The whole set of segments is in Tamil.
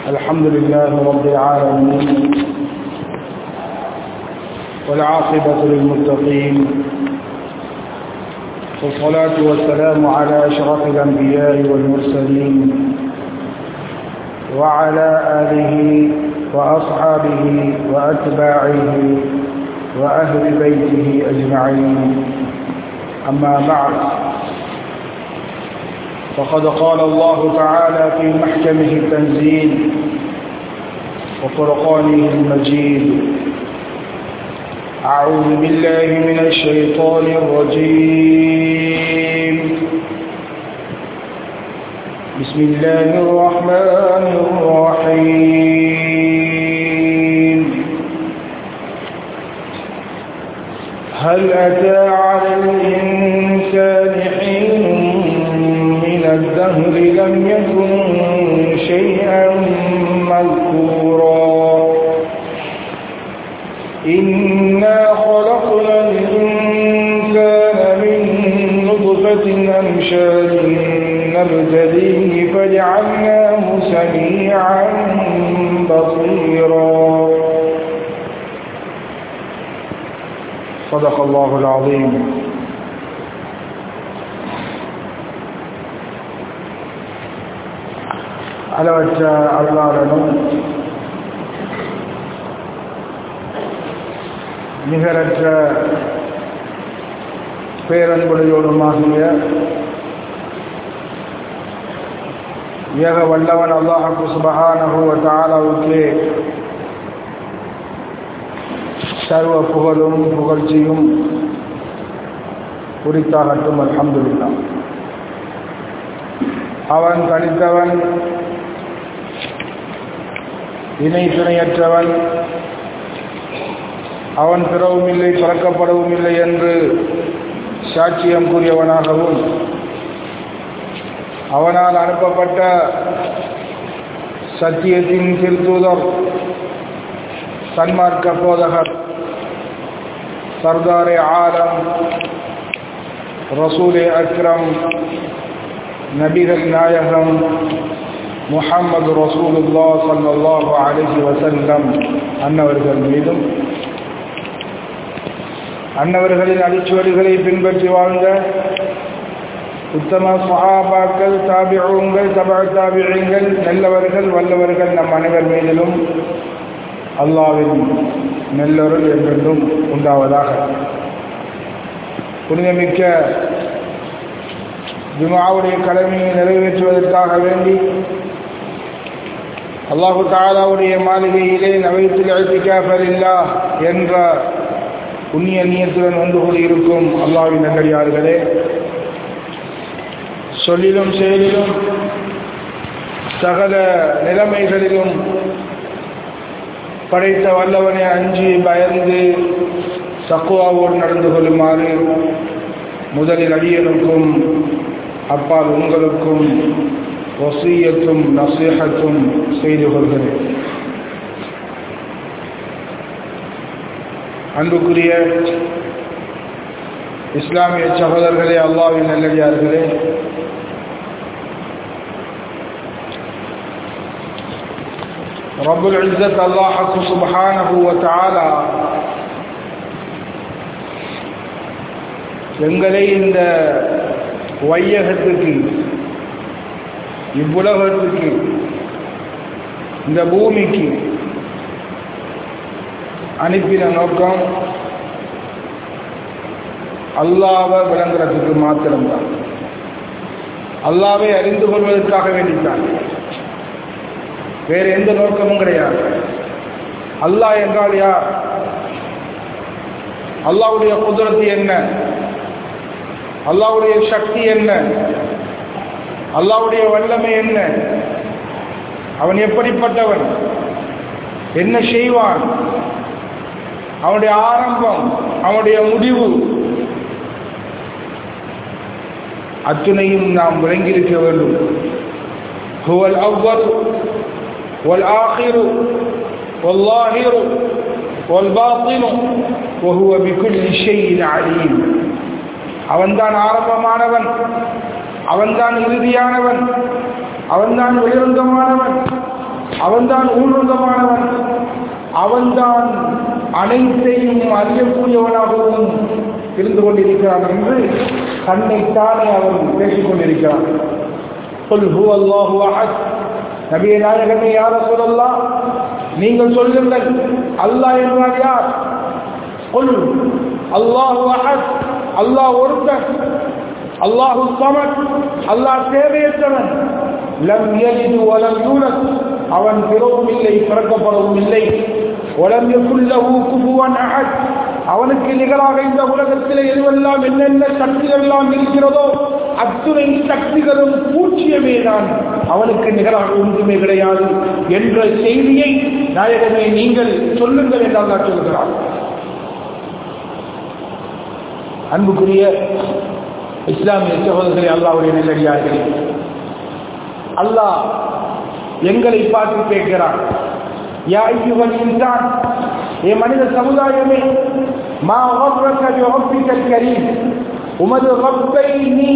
الحمد لله رب العالمين والعاقبة للمتقين والصلاة والسلام على أشرف الأنبياء والمرسلين وعلى آله وأصحابه وأتباعه وأهل بيته أجمعين أما بعد فقد قال الله تعالى في محكمه التنزيل وفرقانه المجيد أعوذ بالله من الشيطان الرجيم بسم الله الرحمن الرحيم هل أتى على الإنسان حين من الدهر لم يكن شيئا مذكورا إنا خلقنا الإنسان من نطفة أمشاج نبتليه فجعلناه سميعا بصيرا صدق الله العظيم. அளவற்ற அருளாளனும் நிகரற்ற பேரன்புடையோடுமாகிய ஏக வல்லவன் அல்லாஹ் சுப்ஹானஹு வ தஆலாவுக்கே சர்வ புகழும் புகழ்ச்சியும் உரித்தாகட்டும். அல்ஹம்துலில்லாஹ். அவன் தனித்தவன், இணை துணையற்றவன், அவன் பிறவும் இல்லை பறக்கப்படவும் இல்லை என்று சாட்சியம் கூறியவனாகவும் அவனால் அனுப்பப்பட்ட சத்தியத்தின் திருத்தூதர் சன்மார்க்க போதகர் சர்தாரே ஆலம் ரசூலே அக்ரம் நபிகள் நாயகம் முஹம்மது ரசூலுல்லாஹ் ஸல்லல்லாஹு அலைஹி வஸல்லம் அன்னவர்கள் மீதும் அன்னவர்களின் அடிச்சுவடுகளை பின்பற்றி வாழ்ந்த உத்தம சஹாபாக்கள், தாபிஊன்கள், தபஅ தாபிஈன்கள், நல்லவர்கள் வல்லவர்கள் நம் அனைவர் மீதிலும் அல்லாஹ்வின் நல்லருள் என்றென்றும் உண்டாவதாக. புனிதமிக்க ஜும்ஆவுடைய கடமையை நிறைவேற்றுவதற்காக வேண்டி அல்லாஹு தஆலாவுடைய மாளிகையிலே நவைத்துல் இஅ்திகாஃப லில்லாஹ் என்ற புண்ணிய நியத்துடன் வந்து கூடியிருக்கும் அல்லாஹ்வின் நல்லடியார்களே, சொல்லிலும் செயலிலும் சகல நிலைமைகளிலும் படைத்த வல்லவனை அஞ்சி பயந்து தக்வாவோடு நடந்து கொள்ளுமாறு முதலில் அடியனுக்கும் அப்பால் உங்களுக்கும் வசியத்தும் நசீஹத்தும் செய்து கொள்கிறேன். அன்புக்குரிய இஸ்லாமிய சகோதரர்களே, அல்லாஹ்வின் நல்லடியார்களே, ரப்புல் இஸ்ஸத் அல்லாஹ் சுப்ஹானஹு வ தஆலா எங்களை இந்த வையகத்துக்கு, இவ்வுலகத்துக்கு, இந்த பூமிக்கு அனுப்பின நோக்கம் அல்லாஹ்வை விளங்குறதுக்கு மாத்திரம்தான். அல்லாஹ்வை அறிந்து கொள்வதற்காக வேண்டித்தான், வேறு எந்த நோக்கமும் கிடையாது. அல்லாஹ் என்றால் யார்? அல்லாஹ்வுடைய குத்ரத் என்ன? அல்லாஹ்வுடைய சக்தி என்ன? அல்லாஹ்வுடைய வல்லமை என்ன? அவன் எப்படிப்பட்டவன்? என்ன செய்வான்? அவனுடைய ஆரம்பம், அவனுடைய முடிவு, அத்துணையும் நாம் விளங்கியிருக்க வேண்டும். ஹுவல் அவ்வல் வல் ஆகிரு வல் லாஹிரு வல் பாத்தினு வஹுவ பிகுல்லி ஷைஇன் அலீம். அவன்தான் ஆரம்பமானவன், அவன்தான் இறுதியானவன், அவன்தான் வெளிரங்கமானவன், அவன்தான் ஊர்வலமானவன், அவன்தான் அனைத்தையும் அறியக்கூடியவனாகவும் இருந்து கொண்டிருக்கிறான் என்று தன்னைத்தானே அவன் பேசிக் கொண்டிருக்கிறான். சொல் ஹு அல்லாஹு அஹத், நபியே நாயகமே யா ரசூலல்லாஹ், நீங்கள் சொல்லுங்கள் அல்லாஹ் என்றால் யார்? சொல் அல்லாஹு அஹத், அல்லாஹ் ஒருத்தன், அல்லாஹு ஸமத், அல்லாஹ் தேவையற்றவன், லம் யலித் வலம் யூலத், அவன் பிறவும் இல்லை பிறக்கப்படவும் இல்லை, வலம் யகுல் லஹு குஃபுவன் அஹத், அவனுக்கு நிகராக இந்த உலகத்தில் எதுவெல்லாம் என்னென்ன சக்திகள் எல்லாம் இருக்கிறதோ அத்துணை சக்திகளும் பூச்சியமே தான், அவனுக்கு நிகராக ஒன்றுமே கிடையாது என்ற செய்தியை நாயகமே நீங்கள் சொல்லுங்கள் என்று அல்லாஹ் சொல்கிறார். அன்புக்குரிய இஸ்லாமிய சகோதரர்களே, அல்லாஹ்வுடைய நல்லடியார்களே, அல்லாஹ் எங்களை பார்த்து கேட்கிறான், யா அய்யுஹல் இன்சான், ஏ மனித சமுதாயமே, மா கர்ரக பிரப்பிக்கல் கரீம், உமது ரப்பை நீ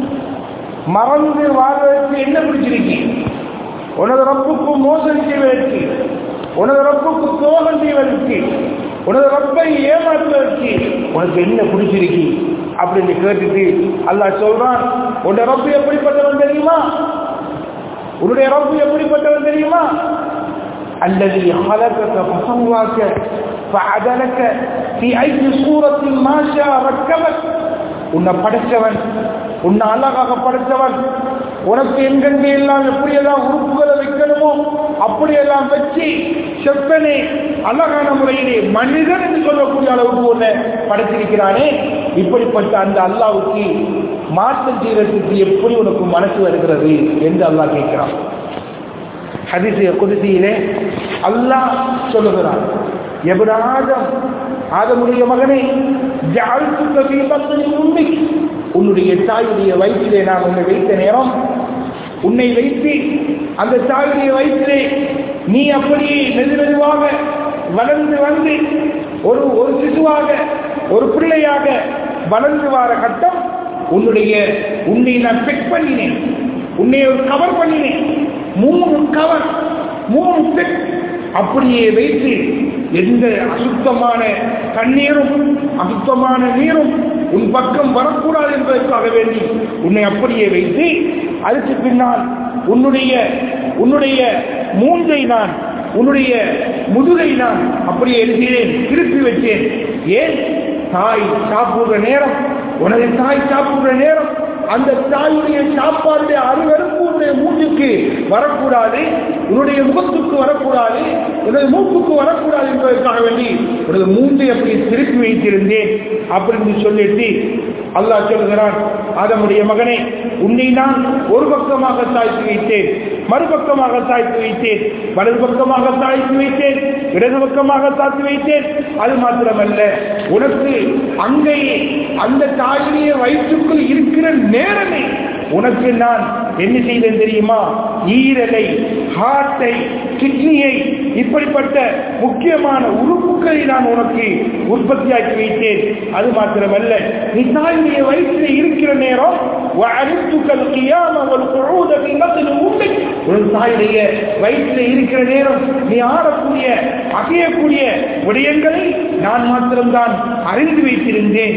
மறந்து வாழ்வதற்கு என்ன பிடிச்சிருக்கீங்க? உனது ரப்புக்கு மோசடி செய்வதற்கு, உனது ரப்புக்கு துரோகம் செய்வதற்கு, உனது ரப்பை ஏமாற்றுவதற்கு உனக்கு என்ன பிடிச்சிருக்கு அப்படின்னு கேட்டுட்டு அல்லாஹ் சொல்றான், உன்னுடைய ரப்பு எப்படிப்பட்டவன் தெரியுமா? உன்னுடைய ரப்பு எப்படிப்பட்டவன் தெரியுமா? அல்லது خلقك فسواك فعدلك في أي صورة ما شاء ركبك, உன்னை படைத்தவன், உன்னை அழகாக படைத்தவன், உனக்கு எங்கெங்கே எல்லாம் எப்படியெல்லாம் உறுப்புகளை வைக்கணுமோ அப்படியெல்லாம் வச்சு செப்பனே அழகான முறையிலே மனிதன் என்று சொல்லக்கூடிய அளவுக்கு ஒன்றை படைத்திருக்கிறானே. இப்படிப்பட்ட அந்த அல்லாஹ்வுக்கு மாற்றம் செய்வதற்கு எப்படி உனக்கு மனசு வருகிறது என்று அல்லாஹ் கேட்கிறான். ஹதீஸ் குத்ஸியிலே அல்லாஹ் சொல்லுகிறான், இப்னு ஆதம், ஆதமுடைய மகனே, ஜஅல்துக ஃபீ பத்னி உம்மிக், உன்னுடைய தாயுடைய வயிற்றிலே நான் உன்னை வைத்த நேரம், உன்னை வைத்து அந்த தாயுடைய வயிற்றிலே நீ அப்படியே மெதுவாக வளர்ந்து வந்து ஒரு சிசுவாக ஒரு பிள்ளையாக வளர்ந்து வர கட்டம், உன்னை நான் பெக் பண்ணினேன், உன்னை ஒரு கவர் பண்ணினேன், 3 கவர் 3 பெக் அப்படியே வைத்து எந்த அசுத்தமான தண்ணீரும் அசுத்தமான நீரும் உன் பக்கம் வரக்கூடாது என்பதற்காக வேண்டி உன்னை அப்படியே வைத்து அதுக்கு பின்னால் உன்னுடைய மூஞ்சை நான், உன்னுடைய முதுகை நான் அப்படியே எழுதினேன், திருப்பி வச்சேன். ஏன்? தாய் சாப்பிடுற நேரம், உனது தாய் சாப்பிடுற நேரம் அந்த தாயுடைய சாப்பாடுடைய அருவருப்பு உன்னுடைய மூச்சுக்கு வரக்கூடாது, உன்னுடைய முகத்துக்கு வரக்கூடாது, உன்னுடைய மூக்குக்கு வரக்கூடாது என்பதற்காக வேண்டி உனது மூஞ்சை அப்படி திருப்பி வைத்திருந்தேன் அப்படின்னு சொல்லிட்டு அல்லாஹ் சொல்கிறான், ஆதமுடைய மகனே, உன்னை நான் ஒரு பக்கமாக சாய்த்து வைத்தேன், மறுபக்கமாக சாய்த்து வைத்தேன், வலது பக்கமாக சாய்த்து வைத்தேன், இடது பக்கமாக சாய்த்து வைத்தேன். அது மாத்திரமல்ல, உனக்கு அங்கேயே அந்த தாயுடைய வயிற்றுக்குள் இருக்கிற நேரமே உனக்கு நான் என்ன செய்தேன் தெரியுமா? ஈரலை, ஹார்ட்டை, கிட்னியை, இப்படிப்பட்ட முக்கியமான உறுப்புகளை நான் உனக்கு உற்பத்தியாக்கி வைத்தேன். அது மாத்திரமல்ல, நீ தாயுடைய வயிற்றில் இருக்கிற நேரம் தாயுடைய வயிற்றில் இருக்கிற நேரம் நீ ஆடக்கூடிய அகையக்கூடிய விடயங்களை நான் மாத்திரம்தான் அறிந்து வைத்திருந்தேன்.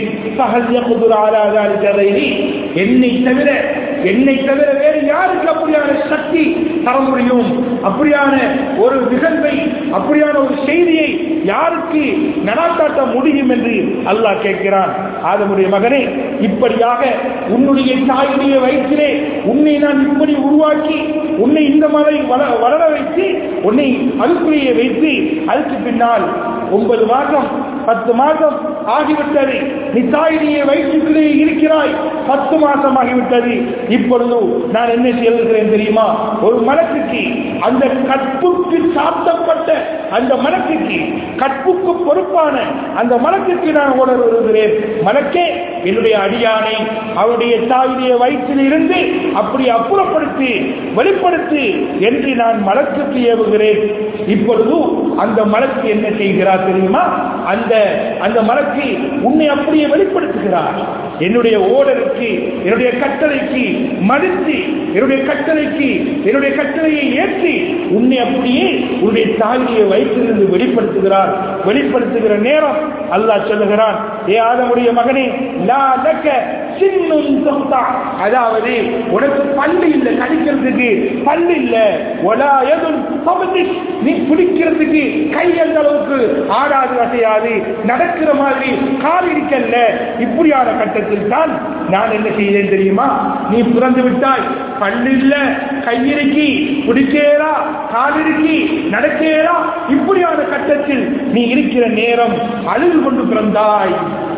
என்னை தவிர வேறு யாருக்கு அப்படியான சக்தி தர முடியும்? அப்படியான ஒரு நிகழ்வை, அப்படியான ஒரு செய்தியை யாருக்கு நடாத்தாட்ட முடியும் என்று அல்லாஹ் கேட்கிறான். ஆதமுடைய மகனே, இப்படியாக உன்னுடைய தாயுடைய வயிற்றிலே உன்னை நான் இப்படி உருவாக்கி உன்னை இந்த மாதிரி வளர வைத்து உன்னை அதுக்குள்ளேயே வைத்து அதுக்கு பின்னால் 9 மாதம் 10 மாதம் ஆகிவிட்டது. நீ தாயுடைய வயிற்றுக்குள்ளே இருக்கிறாய், 10 மாதம் ஆகிவிட்டது. இப்பொழுது நான் என்ன செய்கிறேன் தெரியுமா? ஒரு மலக்குக்கு, அந்த கற்புக்கு சாத்தப்பட்ட அந்த மலக்குக்கு, கற்புக்கு பொறுப்பான அந்த மலக்குக்கு நான் உணர்வு வருகிறேன். மலக்கே, என்னுடைய அடியானை அவருடைய தாயுடைய வயிற்றில் இருந்து அப்படி அப்புறப்படுத்தி வெளிப்படுத்தி என்று நான் மலக்குக்கு ஏவுகிறேன். இப்பொழுது அந்த மலக்கு என்ன செய்கிறார் தெரியுமா? அந்த அந்த மலக்கு உன்னை அப்படியே வெளிப்படுத்துகிறார். என்னுடைய ஓடருக்கு, என்னுடைய கட்டளைக்கு மதித்து, என்னுடைய கட்டளையை ஏற்றி உன்னை அப்படியே உன்னுடைய தாயியை வைத்திருந்து வெளிப்படுத்துகிற நேரம் அல்லாஹ் சொல்லுகிறான், ஏ ஆதமுடைய மகனே, லா லக சின்னுன் துக்தா, அதாவது உனக்கு பல்லு இல்லை, கடிக்கிறதுக்கு பல்லு இல்லை, வலா யதுன் தப்திஷ், நீ பிடிக்கிறதுக்கு கை அந்த அளவுக்கு ஆடாது அசையாது, நடக்கிற மாதிரி கால் இருக்கல்ல. இப்படியான கட்டத்தில் தான் நான் என்ன செய்தேன் தெரியுமா? நீ பிறந்து விட்டாய், பல்லு இல்ல, கையிறக்கி பிடிக்கேரா, காலிருக்கி நடக்கேரா. இப்படியான கட்டத்தில் நீ இருக்கிற நேரம் அழுது கொண்டு பிறந்தாய்.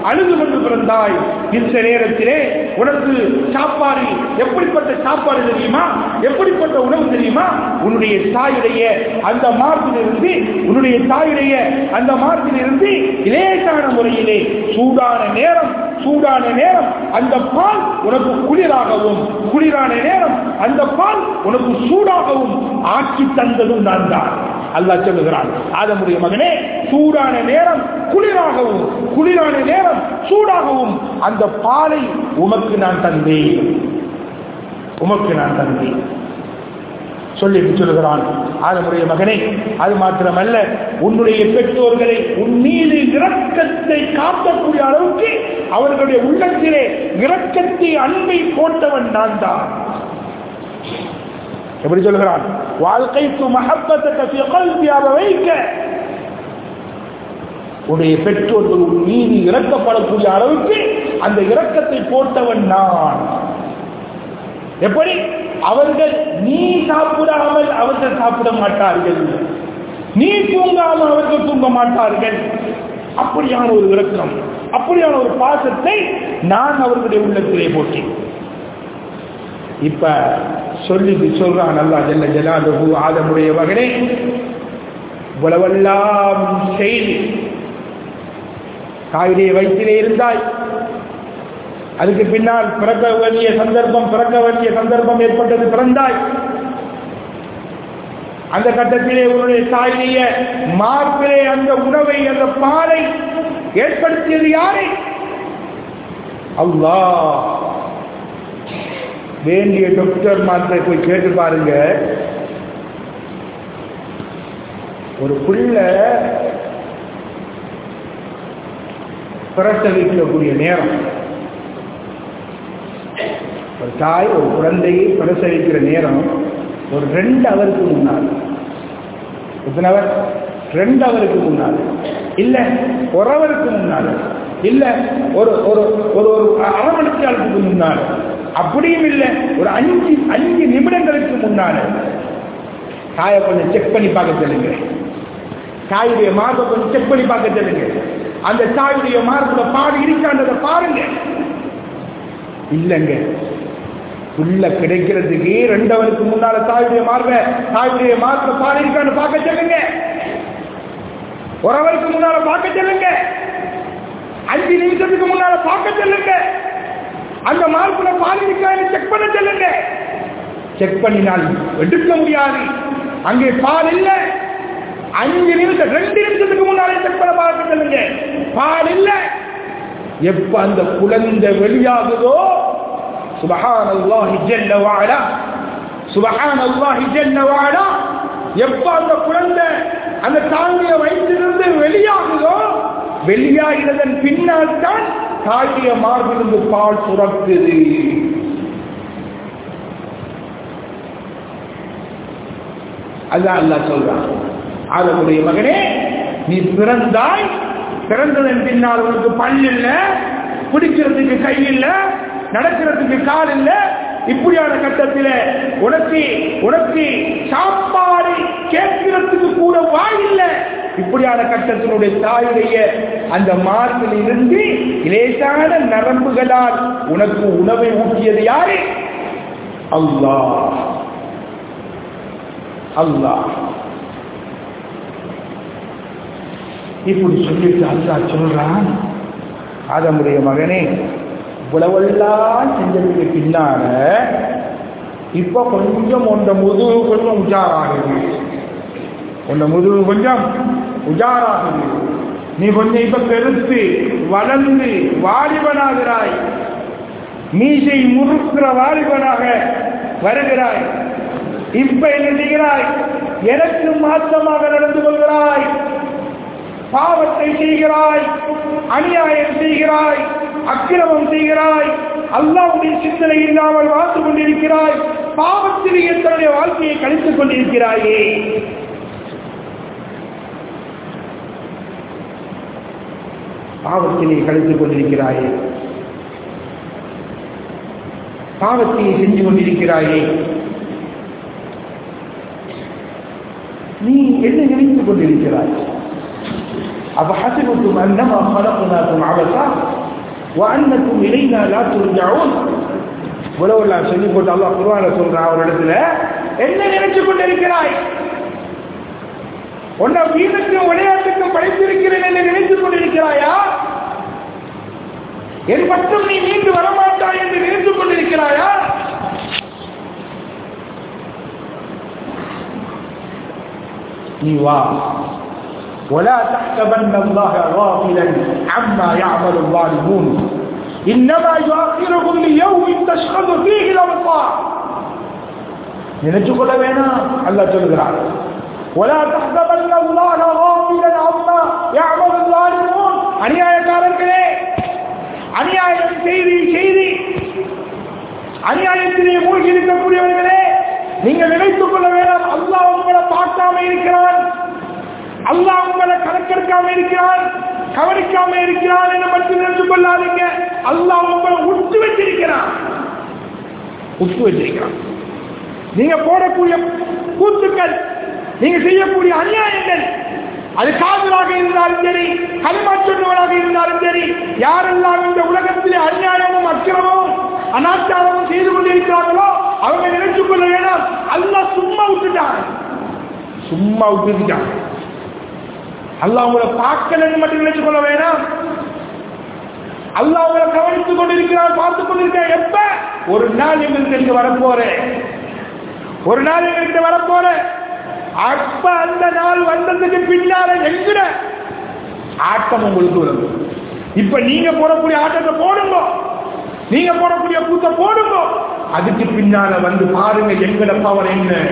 இந்த நேரத்திலே உனக்கு சாப்பாடு எப்படிப்பட்ட சாப்பாடு தெரியுமா? எப்படிப்பட்ட உணவு தெரியுமா? உன்னுடைய தாயுடைய அந்த மார்பிலிருந்து லேசான முறையிலே சூடான நேரம் அந்த பால் உனக்கு குளிரான நேரம் அந்த பால் உனக்கு சூடாகவும் ஆக்கி தந்ததும் நான் தான். அல்லாஹ் சொல்லுகிறான், ஆதமுடைய மகனே, சூடான நேரம் குளிரான நேரம் சூடாகவும் அந்த பாலை உமக்கு நான் தந்தேன். சொல்லிட்டு சொல்லுகிறான், ஆதமுடைய மகனே, அது மாத்திரமல்ல, உன்னுடைய பெற்றோர்களை உன் மீது இரக்கத்தை காட்டக்கூடிய அளவுக்கு அவர்களுடைய உள்ளத்திலே இரக்கத்தை, அன்பை போட்டவன் நான் தான். எப்படி சொல்கிறான்? வாழ்க்கைக்கு மஹப்பத்தக ஃபீ கல்பி அபவைக்க, உடைய பெற்றோர்கள் உன் மீது இரக்கப்படக்கூடிய அளவுக்கு அந்த இரக்கத்தை போட்டவன் நான். எப்படி? அவர்கள் நீ சாப்பிடாமல் அவர்கள் சாப்பிட மாட்டார்கள், நீ தூங்காமல் அவர்கள் தூங்க மாட்டார்கள். அப்படியான ஒரு இரக்கம், அப்படியான ஒரு பாசத்தை நான் அவர்களுடைய உள்ளத்திலே போட்டேன். இப்ப சொல்றான் அல்லாஹ் ஜல்ல ஜலாலுஹு, ஆதமுடைய மகனே, இவ்வளவெல்லாம் செய்து தாயுடைய வயிற்றிலே இருந்தாய். அதுக்கு பின்னால் பிறக்க வேண்டிய சந்தர்ப்பம் ஏற்பட்டது, பிறந்தாய். அந்த கட்டத்திலே உன்னுடைய தாயுடைய மார்பிலே அந்த உணவை, அந்த பாலை ஏற்படுத்தியது யாரை? அல்லாஹ். வேண்டிய டாக்டர் மாத்திரை போய் கேட்டு பாருங்க. ஒரு புள்ள பிரசவிக்கக்கூடிய நேரம், ஒரு தாய் ஒரு குழந்தையை பிரசவிக்கிற நேரம் ஒரு 2 ஹவருக்கு முன்னால். எத்தனை ஹவர்? 2 ஹவருக்கு முன்னால், இல்ல 1 ஹவருக்கு முன்னால், இல்ல ஒரு அரை மணி நேரத்துக்கு முன்னால், அப்படியும் இல்லை ஒரு 5 நிமிடங்களுக்கு முன்னால தாயை கொஞ்சம் செக் பண்ணி பார்க்க சொல்லுங்க. தாயுடைய மார்பை கொஞ்சம் செக் பண்ணி பார்க்க சொல்லுங்க. அந்த தாயுடைய மார்புல பாடு இருக்கான்றதை பாருங்க. இல்லைங்க, புள்ள கிடைக்கிறதுக்கு 2 ஹவருக்கு முன்னால தாயுடைய மார்புல பாடு இருக்கான்னு பார்க்க சொல்லுங்க. 1 ஹவருக்கு முன்னால பார்க்க சொல்லுங்க. 5 நிமிஷத்துக்கு முன்னால பார்க்க சொல்லுங்க. அந்த மார்புல பால் இருக்கான்னு செக் பண்ண சொல்லுங்க. செக் பண்ணினால் எடுக்க முடியாது, அங்கே பால் இல்லை. 5 நிமிஷம் 2 நிமிஷத்துக்கு முன்னாலே செக் பண்ண பார்க்க சொல்லுங்க, பால் இல்லை. எப்ப அந்த குழந்தை வெளியாகுதோ, சுப்ஹானல்லாஹி ஜல்ல வ அலா, சுப்ஹானல்லாஹி ஜல்ல வ அலா, எப்ப அந்த குழந்தை அந்த தாயுடைய வயிற்றிலிருந்து வெளியாகுதோ, வெளியாகிறதன் பின்னால் தான் தாயுடைய மார்பிலிருந்து பால் சுரக்குது. அல்லாஹ் அல்லாஹ் சொல்றான், ஆதமுடைய மகனே, நீ பிறந்தாய், பிறந்ததன் பின்னால் உனக்கு பல் இல்ல, பிடிக்கிறதுக்கு கை இல்ல, நடக்கிறதுக்கு கால் இல்ல. இப்படியான கட்டத்தில் உனக்கு சாப்பாடு கேட்கிறதுக்கு கூட வாய் இல்லை. இப்படியான கட்டத்தினுடைய தாயுடைய அந்த மார்பில் இருந்து லேசான நரம்புகளால் உனக்கு உணவை ஊட்டியது யாரு? அல்லாஹ். அல்லாஹ் இப்படி சொல்லிட்டு அல்லாஹ் சொல்றான், ஆதமுடைய மகனே, இவ்வளவெல்லாம் செஞ்சதுக்கு பின்னால இப்ப கொஞ்சம் உண்ட முதுகு கொஞ்சம் உஜாராகுது. நீ கொஞ்சம் இப்ப பெருத்து வளர்ந்து வாலிபனாகிறாய், மீசை முறுக்கிற வாலிபனாக வருகிறாய். இப்ப என்ன செய்கிறாய்? எனக்கு மாற்றமாக நடந்து கொள்கிறாய், பாவத்தை செய்கிறாய், அநியாயம் செய்கிறாய், அக்கிரமம் செய்கிறாய், அல்லாஹ்வுடைய சிந்தனை இல்லாமல் வாழ்ந்து கொண்டிருக்கிறாய், பாவத்தில் தன்னுடைய வாழ்க்கையை கழித்துக் கொண்டிருக்கிறாயே. பாவத்திலே கழித்துக் கொண்டிருக்கிறாயே, பாவத்தை செஞ்சு கொண்டிருக்கிறாயே. நீ என்ன நினைத்துக் கொண்டிருக்கிறாய்? أفحسبتم أنما خلقناكم عبثا وأنكم إلينا لا ترجعون. உலகெல்லாம் சொல்லி போட்டு அல்லாஹ் குர்ஆன்ல சொல்றான் ஒரு இடத்துல, என்ன நினைச்சு கொண்டிருக்கிறாய்? உன்னை வீணுக்கும் விளையாட்டுக்கும் படைத்திருக்கிறேன் என்று நினைத்துக் கொண்டிருக்கிறாயா? என் பக்கம் நீ மீண்டு வரமாட்டாய் என்று நினைத்துக் கொண்டிருக்கிறாயா? நீ வா. ولا تحسبن الله غافلا عما يعمل الظالمون انما يؤخرهم ليوم تشخص فيه الابصار. நினைச்சு கொள்ள வேணாம், அல்லாஹ் சொல்கிறார், ولا تحسبن الله غافلا عما يعمل الظالمون. அநியாயக்காரர்களே, அநியாயம் செய்தி அநியாயத்திலே மூழ்கி இருக்கக்கூடியவர்களே, நீங்கள் நினைத்துக் கொள்ள வேண்டாம் அல்லாஹ் உங்களை பார்க்காம இருக்கிறான், அல்லாஹ் உங்களை கணக்கெடுக்காம இருக்கிறான், கவனிக்காம இருக்கிறான் என்று மட்டும் நினைத்துக் கொள்ளாதீங்க. அல்லாஹ் உங்களை உட்டு வச்சிருக்கிறான். நீங்க போடக்கூடிய கூத்துக்கள், நீங்க செய்யக்கூடிய அநியாயங்கள், அது காதலாக இருந்தாலும் சரி, கலிமா சொல்லுவதாக இருந்தாலும் சரி, யாரெல்லாம் இந்த உலகத்திலே அநியாயமும் அக்கிரமும் அனாச்சாரமும் செய்து கொண்டிருக்கிறார்களோ அவங்க நினைத்துக் கொள்ள வேண்டாம் அல்லாஹ் சும்மா விட்டுட்டான். அல்லாஹ் உங்களை பார்க்கலன்னு மட்டும் நினைத்துக் கொள்ள வேண்டாம். அல்லாஹ் உங்களை கவனித்துக் கொண்டிருக்கிறார், பார்த்துக் கொண்டிருக்கிறார். எப்ப ஒரு நாள் எங்களுக்கு வரப்போறேன், அப்ப அந்த நாள் வந்ததுக்கு பின்னால எங்கிற ஆட்டம் உங்களுக்கு வரும். இப்ப நீங்க போடக்கூடிய ஆட்டத்தை போடுங்க, நீங்க போடக்கூடிய கூத்த போடுங்க, அதுக்கு பின்னால வந்து பாருங்க எங்கட பவர்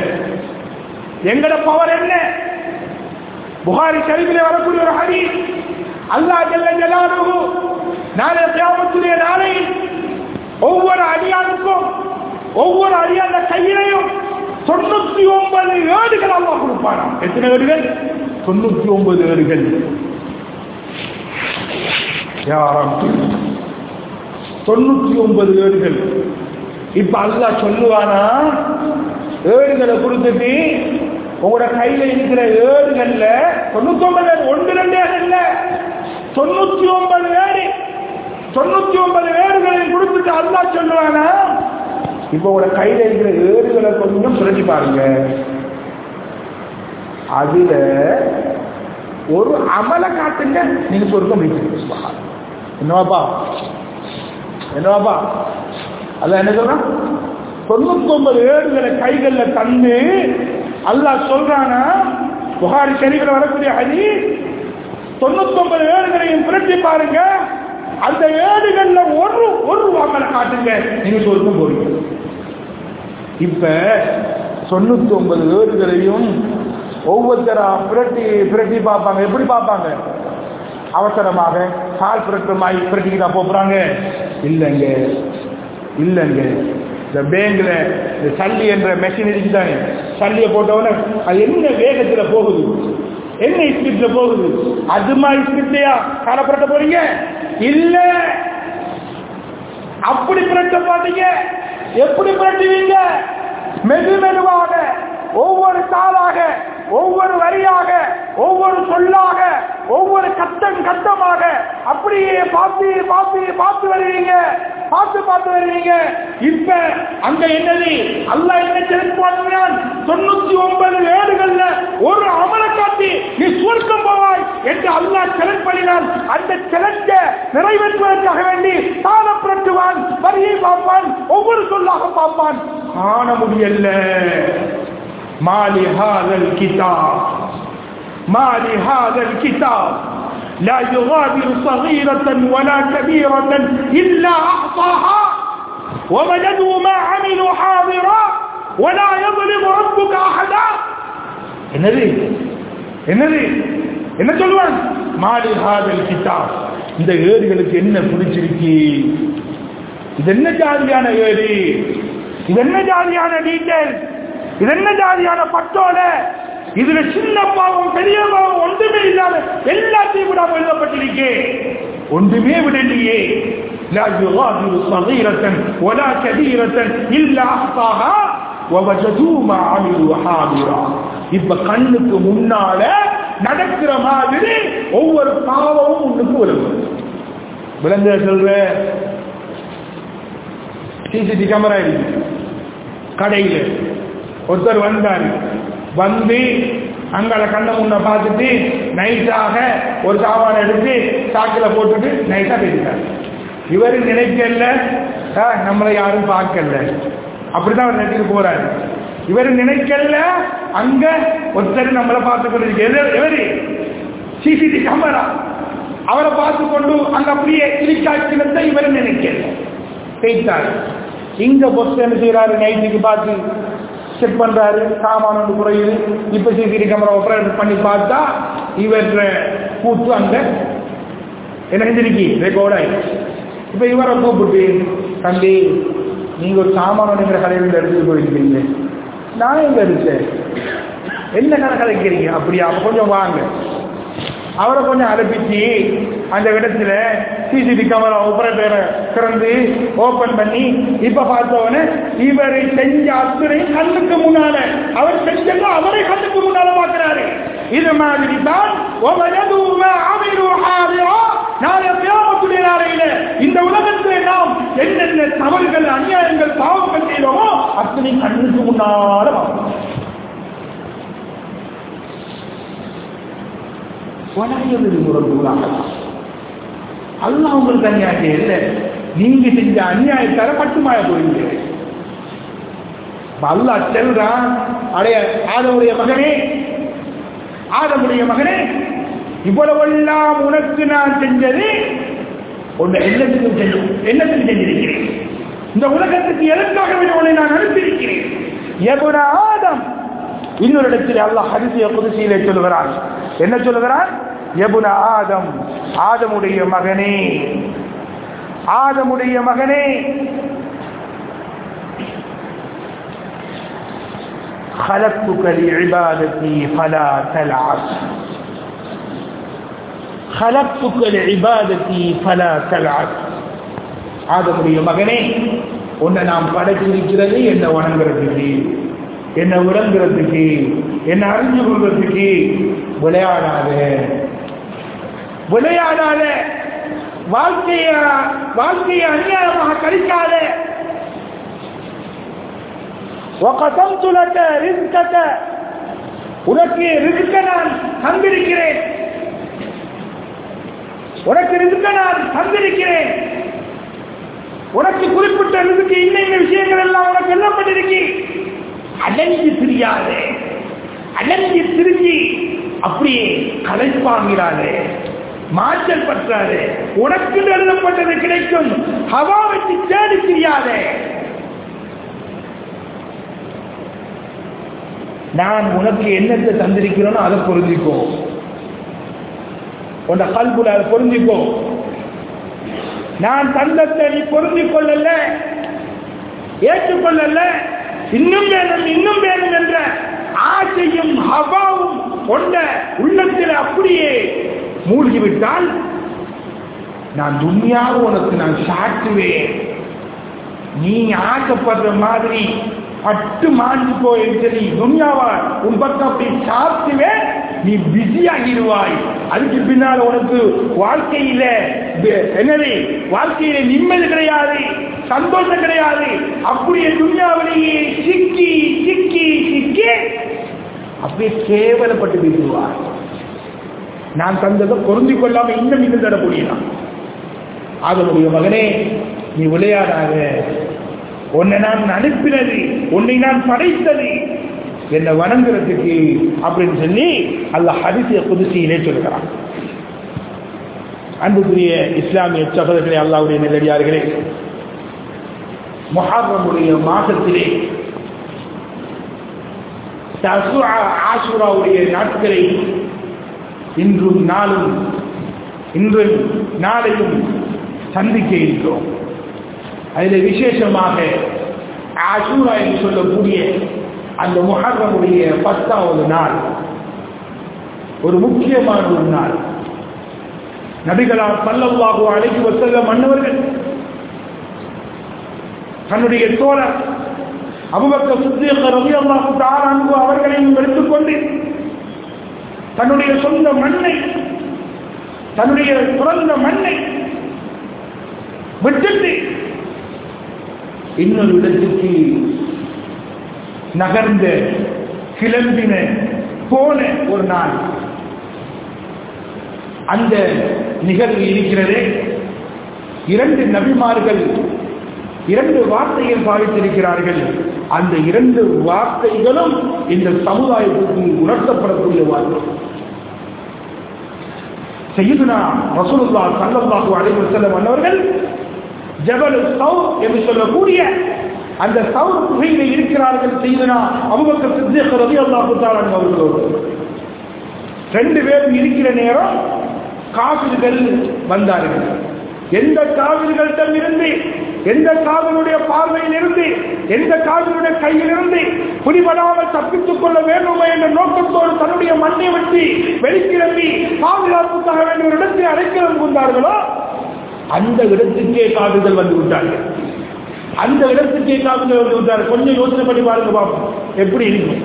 என்ன. புகாரி ஷரீஃபிலே வரக்கூடிய ஒரு ஹதீஸ், அல்லாஹ் ஜல்ல ஜலாலுஹு நாளை கியாமத்துடைய நாளையில் ஒவ்வொரு அடியானுக்கும் ஒவ்வொரு அடியான கையிலையும் 99 ஏடுகள் அல்லாஹ் கொடுப்பானாம். எத்தனை ஏடுகள்? 99 ஏடுகள். யாரும் 99 ஏடுகள். இப்ப அல்லாஹ் சொல்லுவானா, ஏடுகளை கொடுத்துட்டு உங்களோட கையில இருக்கிற ஏடுகள்ல 99 1 2 இல்ல 99 ஏடு, 99 ஏடுகளை கொடுத்துட்டு அல்லாஹ் சொல்லுவானா, இப்ப உங்களோட கையில இருக்கிற ஏடுகளை கொஞ்சம் புரட்டி பாருங்க, அதுல ஒரு அமல காட்டுங்க, நீங்க பொறுக்க முடியும். என்னவாப்பா அல்ல என்ன சொல்ற? 99 ஏடுகளை கைகள்ல தந்து அல்லாஹ் சொல்றானா, புகாரி ஷரீஃபில் வரக்கூடிய ஹதீஸ், 99 ஏடுகளையும் புரட்டி பாருங்க, அந்த ஏடுகள்ல ஒரு அமல காட்டுங்க, நீங்க சொர்க்கம் போறீங்க. இப்ப 99 ஏடுகளையும் ஒவ்வொருத்தரா புரட்டி பார்ப்பாங்க. எப்படி பார்ப்பாங்க? அவசரமாக கால் புரட்டிக்கு தான் போறாங்க? இல்லைங்க. இந்த பேங்க்ல சல்லி என்ற மெஷின் இருக்குதானே, சல்லியை போட்டவன அது என்ன வேகத்துல போகுது, என்ன ஸ்பீட்ல போகுது, அது மாதிரி ஸ்பீட்லயா காலை புரட்ட போறீங்க? இல்ல. அப்படி புரட்ட பாத்தீங்க. எப்படி புரட்டுவீங்க? மெதுவாக, ஒவ்வொரு தாளாக, ஒவ்வொரு வரியாக, ஒவ்வொரு சொல்லாக, ஒவ்வொரு கட்டமாக அப்படியே பார்த்து வருவீங்க. இப்ப அங்க என்னது? அல்லாஹ் என்ன செலுத்துவான்? 99 ஏடுகள்ல ஒரு அமல காட்டி நீ சுவர்க்கம் போவாய் என்று அல்லாஹ் செலக்ட் பண்ணினான். அந்த செலக்ட நிறைவேற்றுவதற்காக வேண்டி தாள புரட்டுவான், வரியை பார்ப்பான், ஒவ்வொரு சொல்லாக பார்ப்பான். காண முடியல. மாலி ஹாதல் கிதாப் لا يغادر صغيرة ولا كبيرة إلا أحصاها ووجدوا ما عملوا حاضرا ولا يظلم ربك أحدا. என்னது என்ன சொல்லுவான்? மாலி ஹாதல் கிதாப், இந்த ஏடுகளுக்கு என்ன பிடிச்சிருக்கு? இது என்ன ஜாதியான ஏடு? இது என்ன ஜாதியான டீட்டெயில்? இது என்ன ஜாதியான பட்டோல? இதுல சின்ன பாவம் பெரிய பாவம் ஒன்றுமே இல்லாத எல்லாத்தையும் விடாம எழுதப்பட்டிருக்கே, ஒன்றுமே விடலையே. لا يغادر صغيرة ولا كبيرة إلا أحصاها ووجدوا ما عملوا حاضرا. இப்ப கண்ணுக்கு முன்னால நடக்கிற மாதிரி ஒவ்வொரு பாவமும் முன்னுக்கு வருது. விளங்க சொல்ற சிசிடிவி கேமரா இருக்கு கடையில. ஒருத்தர் வந்தாரு, வந்து அங்கால கண்ண முன்ன பார்த்துட்டு நைட்டாக ஒரு சாமான எடுத்து சாக்கில போட்டுட்டு நைட்டா பேசிட்டார். இவரு நினைக்கல நம்மளை யாரும் பார்க்கல, அப்படிதான் அவர் நெட்டுக்கு போறாரு. இவரு நினைக்கல அங்க ஒருத்தர் நம்மளை பார்த்து கொண்டு சிசிடிவி கேமரா அவரை பார்த்து கொண்டு அங்க அப்படியே கிளிக்காட்சினத்தை இவரு நினைக்கல பேசிட்டாரு. இங்க பொஸ் என்ன செய்யறாரு, நைட்டுக்கு பார்த்து செக் பண்றாரு, சாமான குறையுது. இப்ப சிசிடிவி கேமரா ஆபரேட் பண்ணி பார்த்தா இவர கூத்து அங்க என்ன செஞ்சிருக்கி ரெக்கார்ட் ஆயிடுச்சு. இப்ப இவரை கூப்பிட்டு, தம்பி நீங்க ஒரு சாமான கடையில் எடுத்துட்டு போயிருக்கீங்க, நான் எங்க இருக்கேன், என்ன கடை கலைக்கிறீங்க? அப்படியா, கொஞ்சம் வாங்க. அவரை கொஞ்சம் அனுப்பிச்சு அந்த இடத்துல சிசிடிவி கேமரா ஆபரேட்டரை திறந்து ஓபன் பண்ணி இப்ப பார்த்தவன இவரை செஞ்ச அத்துறை கண்ணுக்கு முன்னால, அவர் செஞ்சது அவரை கண்ணுக்கு முன்னால பார்க்கிறாரு. இது மாதிரி தான் இந்த உலகத்தில் நாம் என்னென்ன தவறுகள் அநியாயங்கள் பாவங்கள் செய்தோமோ அத்தனை கண்ணுக்கு முன்னால பார்க்கிறோம். அல்லாஹ் உங்களுக்கு அநியாயம் இல்லை, நீங்க செஞ்ச அநியாயத்தால மட்டுமாய போறீங்க. அல்லாஹ் செல்றான், அடைய ஆதமுடைய மகனே இவ்வளவெல்லாம் உனக்கு நான் செஞ்சது உன்னை என்னத்துக்கு செஞ்சிருக்கிறேன், இந்த உலகத்துக்கு எதற்காக உன்னை நான் அனுப்பியிருக்கிறேன். எபுன ஆதம், இன்னொரு இடத்தில் அல்லாஹ் ஹதீஸிய குதுஸியிலே சொல்கிறான். என்ன சொல்கிறான்? எபுன ஆதம், ஆதமுடைய மகனே, ஆதமுடைய மகனே, خلقتك لعبادتي فلا تلعب, خلقتك لعبادتي فلا تلعب. ஆதமுடைய மகனே, உன்னை நாம் படைத்திருக்கிறது என்ன வணங்குறதுக்கு, என்ன விளங்குறதுக்கு, என்ன அறிஞ்சு கொள்வதற்கு. விளையாடாத வாழ்க்கையை அநியாயமாக கழிக்காத. وقسمت لك رزقك, உனக்கு ரிஸ்க நான் தந்திருக்கிறேன், உனக்கு ரிஸ்க நான் தந்திருக்கிறேன். உனக்கு குறிப்பிட்ட ரிஸ்க்கு இன்ன விஷயங்கள் எல்லாம் உனக்கு சொல்லப்பட்டிருக்கு. அலைஞ்சு திரியாதே, அலைஞ்சு திரிஞ்சு அப்படியே கலைப்பாங்கிறாதே, மாற்றல் பற்றாதே. உனக்கு எழுதப்பட்டது கிடைக்கும், ஹவா வச்சு தேடி திரியாதே. நான் உனக்கு என்னத்தை தந்திருக்கிறோனோ அதை பொருந்திக்கோ, உன் கல்புல அதை பொருந்திக்கோ. நான் தந்தத்தை நீ பொருந்திக் கொள்ளல, ஏற்றுக்கொள்ளல, இன்னும் வேணும் என்ற ஆசையும் ஹவாவும் கொண்ட உள்ளத்தில் அப்படியே மூழ்கிவிட்டால் நான் துன்யாவை உனக்கு நான் சாட்டுவேன். நீ ஆசைப்படுற மாதிரி பட்டு மாண்டு போய் துன்யாவா உன் பக்கம் அப்படி சாப்பிடுவேன், நீ பிஸி ஆகிடுவாய். அதுக்கு பின்னால் உனக்கு வாழ்க்கையில என்னது, வாழ்க்கையில நிம்மதி கிடையாது, சந்தோஷம் கிடையாது. அப்படியே துன்யாவிலேயே சிக்கி சிக்கி சிக்கி அப்படியே கேவலப்பட்டு பேசுவார். நான் தந்ததை பொருந்தி கொள்ளாம இன்னும் தர முடியலாம். ஆதமுடைய மகனே, நீ விளையாடாத, உன்னை நான் அனுப்பினது, உன்னை நான் படைத்தது என்னை வணங்குறதுக்கு அப்படின்னு சொல்லி அல்லாஹ் ஹதீஸிய குதுஸியிலே சொல்கிறான். அன்புக்குரிய இஸ்லாமிய சகோதரர்களே, அல்லாஹ்வுடைய நல்லடியார்களே, முஹர்ரமுடைய மாதத்திலே தஸ்ஆ ஆஷுராவுடைய நாட்களை இன்றும் நாளையும் சந்திக்க இருக்கிறோம். அதில் விசேஷமாக ஆஷூரா என்று சொல்லக்கூடிய அந்த முஹர்ரமுடைய 10வது நாள் ஒரு முக்கியமான ஒரு நாள். நபிகளார் ஸல்லல்லாஹு அலைஹி வஸல்லம் அன்னவர்கள் தன்னுடைய தோழர் அபூபக்கர் சித்தீக் ரலியல்லாஹு தஆலா அன்ஹு அவர்களையும் எடுத்துக்கொண்டு தன்னுடைய சொந்த மண்ணை, தன்னுடைய பிறந்த மண்ணை விட்டுட்டு இன்னொரு இடத்துக்கு நகர்ந்த கிளம்பின போன ஒரு நாள். அந்த நிகழ்வு இருக்கிறதே, 2 நபிமார்கள் 2 வார்த்தைகள் பாவித்திருக்கிறார்கள். அந்த 2 வார்த்தைகளும் இந்த சமுதாயத்துக்கு உணர்த்தப்படக்கூடிய வார்த்தை. சய்யிதுனா ரசூலுல்லாஹ் ஸல்லல்லாஹு அலைஹி வஸல்லம் அவர்கள் ஜபல் சௌர் என்று சொல்லக்கூடிய அந்த சௌர் குகையிலே இருக்கிறார்கள். சய்யிதுனா அபூபக்கர் சித்தீக் ரலியல்லாஹு தஆலா அவர்களோடு 2 பேரும் இருக்கிற நேரம் காபிர்கள் வந்தார்கள். எந்த காபிர்களிடம் இருந்து, எந்த காவிரியுடைய பார்வையில் இருந்து, எந்த காவிரியுடைய கையில் இருந்து பிடிபடாமல் தப்பித்துக் கொள்ள வேண்டுமே என்ற நோக்கத்தோடு தன்னுடைய மண்ணை வெட்டி வெளிக்கிளம்பி பாதுகாப்புக்காக வேண்டிய ஒரு இடத்தை அடைக்கலம் கொண்டார்களோ அந்த இடத்துக்கே காவிர்கள் வந்து விட்டார்கள். அந்த இடத்துக்கே காவிர்கள் வந்து விட்டார்கள். கொஞ்சம் யோசனை பண்ணி பாருங்க பாப்போம், எப்படி இருக்கும்.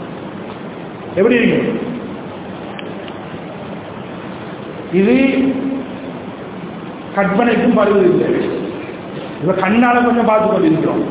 இது கற்பனைக்கும் படுவதில்லை. இப்ப கண்ணால கொஞ்சம் பார்த்துக் கொண்டிருக்கிறோம்.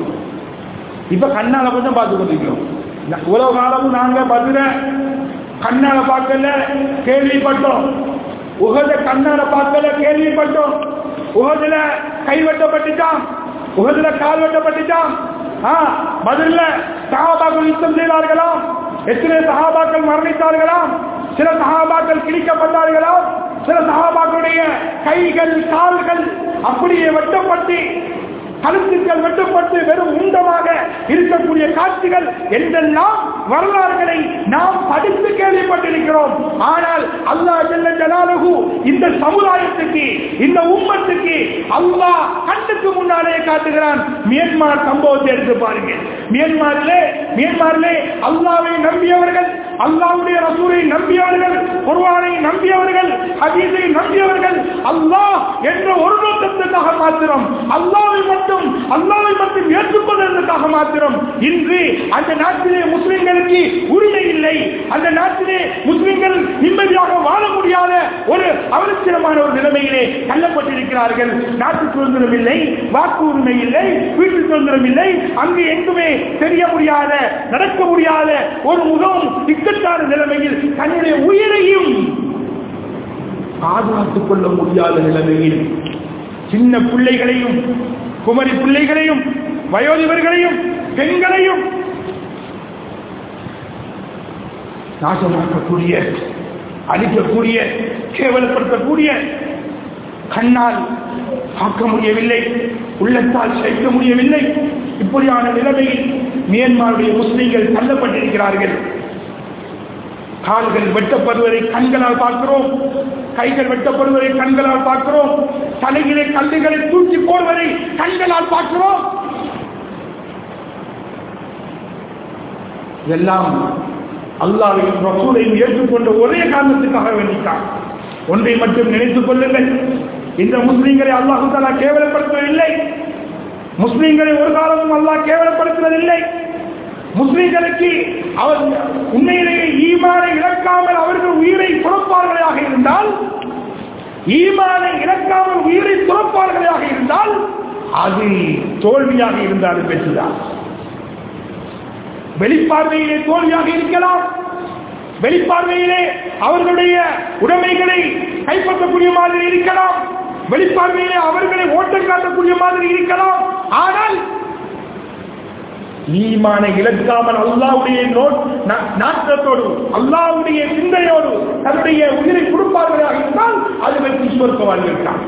உலக காலமும் நாங்க பதில கண்ணால பார்க்கல, கேள்விப்பட்டோம். உகத கண்ணால பார்க்கல, கேள்விப்பட்டோம். உகதுல கை வெட்டப்பட்டுட்டான், உகதுல கால் வெட்டப்பட்டுட்டான். பதில சஹாபாக்கள் யுத்தம் செய்தார்களாம். எத்தனை சஹாபாக்கள் மரணித்தார்களாம். சில சஹாபாக்கள் கிழிக்கப்பட்டார்களாம். சில சஹாபாக்களுடைய கைகள் கால்கள் அப்படியே வெட்டப்பட்டு, கழுத்துக்கள் வெட்டப்பட்டு வெறும் உண்டமாக இருக்கக்கூடிய காட்சிகள் என்றெல்லாம் வரலாறுகளை நாம் படித்து கேள்விப்பட்டிருக்கிறோம். ஆனால் அல்லாஹ் ஜல்ல ஜலாலுஹு இந்த சமுதாயத்துக்கு, இந்த உம்மத்துக்கு அல்லாஹ் கண்ணுக்கு முன்னாலே காட்டுகிறான். மியான்மர் சம்பவத்தை எடுத்து பாருங்கள். மியான்மரிலே அல்லாஹ்வை நம்பியவர்கள், அல்லாஹ்வுடைய ரசூலை நம்பியவர்கள், குர்ஆனை நம்பியவர்கள், ஹதீஸை நம்பியவர்கள் அல்லாஹ் என்ற ஒரு நோக்கத்துக்காக மாத்திரம், அல்லாஹ்வை மட்டும் ஏற்றுக்கொள்வதற்காக மாத்திரம் இன்று அந்த நாட்டிலே முஸ்லிம்களுக்கு உரிமை இல்லை. அந்த நாட்டிலே முஸ்லிம்கள் நிம்மதியாக வாழ முடியாத ஒரு அவலட்சணமான ஒரு நிலைமையிலே தள்ளப்பட்டிருக்கிறார்கள். நாட்டு சுதந்திரம் இல்லை, வாக்கு உரிமை இல்லை, வீட்டு சுதந்திரம் இல்லை. அங்கு எங்குமே தெரிய முடியாத, நடக்க முடியாத ஒரு முகம் இக்கட்டான நிலைமையில் தன்னுடைய உயிரையும் பாதுகாத்துக் கொள்ள முடியாத நிலைமையில் சின்ன பிள்ளைகளையும், குமரி பிள்ளைகளையும், வயோதிபர்களையும், பெண்களையும் நாசமாக்கக்கூடிய, அழிக்கக்கூடிய, கேவலப்படுத்தக்கூடிய, கண்ணால் பார்க்க முடியவில்லை, உள்ளத்தால் சகிக்க முடியவில்லை. இப்படியான நிலைமையில் மியான்மருடைய முஸ்லிம்கள் தள்ளப்பட்டிருக்கிறார்கள். கால்கள் வெட்டப்படுவதை கண்களால் பார்க்கிறோம், கைகள் வெட்டப்படுவதை கண்களால் பார்க்கிறோம், தலையிலே கல்லுகளை தூக்கி போடுவதை கண்களால் பார்க்கிறோம். இதெல்லாம் அல்லாஹ்வையும் ரசூலையும் ஏற்றுக்கொண்ட ஒரே காரணத்துக்காக வேண்டித்தான். ஒன்றை மட்டும் நினைத்துக் கொள்ளுங்கள், இந்த முஸ்லிம்களை அல்லாஹ் தஆலா கேவலப்படுத்தவில்லை. முஸ்லிம்களை ஒரு காலமும் அல்லாஹ் கேவலப்படுத்துவதில்லை. முஸ்லிம்களுக்கு அவர் உண்மையிலேயே ஈமானை இழக்காமல் அவர்கள் உயிரை துறப்பார்களாக இருந்தால், ஈமானை இழக்காமல் உயிரை துறப்பார்களாக இருந்தால் அது தோல்வியாக இருந்தாலும் பெற்றுதான். வெளிப்பார்வையிலே தோல்வியாக இருக்கலாம், வெளிப்பார்வையிலே அவர்களுடைய உடைமைகளை கைப்பற்றக்கூடிய மாதிரி இருக்கலாம், வெளிப்பார்வையிலே அவர்களை ஓட்டம் காட்டக்கூடிய மாதிரி இருக்கலாம். ஆனால் ஈமானை இழக்காமல் அல்லாஹ்வுடைய நாட்டத்தோடு, அல்லாஹ்வுடைய சிந்தையோடு தன்னுடைய உயிரை கொடுப்பார்களாக இருந்தால் அது வெற்றி சொர்க்கவாதி இருக்கான்.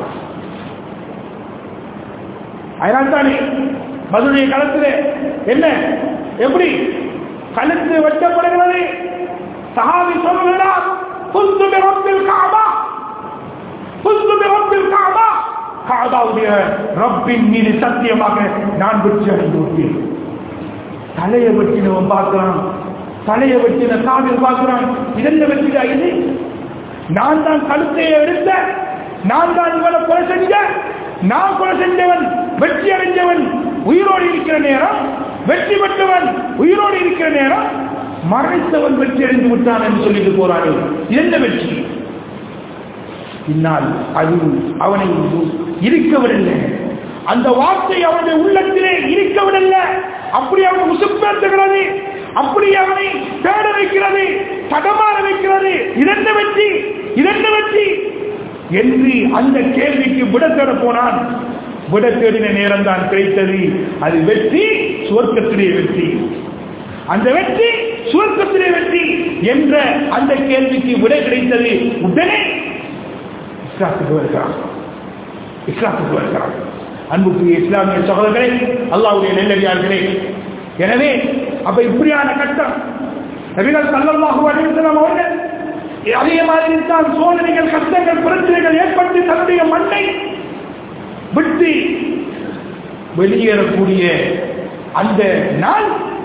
அதனால்தானே மதுரை களத்திலே என்ன எப்படி கழுத்து வெட்டப்படுகிறது? சஹாபி சொல்கிறார், குந்து பிரப்பில் காபா, குந்து பிரப்பில் காபா, காபாவுடைய ரப்பின் மீது சத்தியமாக நான் வெற்றி அடைந்து விட்டேன். தலையை வெட்டினவன் பார்க்கிறான், தலையை வெட்டின காவில் பார்க்கிறான். இதென்ன வெற்றியா இது? நான் தான் கழுத்தையை எடுத்த, நான் தான் இவனை கொலை செஞ்ச, நான் கொலை செஞ்சவன் வெற்றி அடைஞ்சவன் உயிரோடு இருக்கிற நேரம், வெற்றி பெற்றவன் உயிரோடு இருக்கிற நேரம் மறைத்தவன் வெற்றி அடைந்து விட்டான் என்று சொல்லிட்டு போறார்கள். என்ன வெற்றி? பின்னால் அது அவனை இருக்கவில்லை, அந்த வார்த்தை அவனுடைய உள்ளத்திலே இருக்கவில்லை. அப்படி அவனை உசுப்பேற்றுகிறது, அப்படி அவனை தேட வைக்கிறது, தடமாற வைக்கிறது. இதென்ன வெற்றி, இதென்ன வெற்றி என்று அந்த கேள்விக்கு விட தேட போனான். விட தேடின நேரம் தான் கிடைத்தது. அது வெற்றி, சுவர்க்கத்திலே வெற்றி. அந்த வெற்றி சுவர்க்கத்திலே வெற்றி என்ற அந்த கேள்விக்கு விடை கிடைத்தது. உடனே இஸ்லாத்துக்கு வருகிறான், இஸ்லாத்துக்கு வருகிறான். அன்புக்குரிய இஸ்லாமிய சகோதரர்களே, அல்லாஹ்வுடைய நல்லடியார்களே, எனவே அப்ப இப்படியான கட்டம் நபிகள் ஸல்லல்லாஹு அலைஹி வஸல்லம் அவர்கள் அதே மாதிரி தான் சோதனைகள், கஷ்டங்கள், பிரச்சனைகள் ஏற்பட்டு தன்னுடைய மண்ணை விட்டு வெளியேறக்கூடிய அந்த நாள்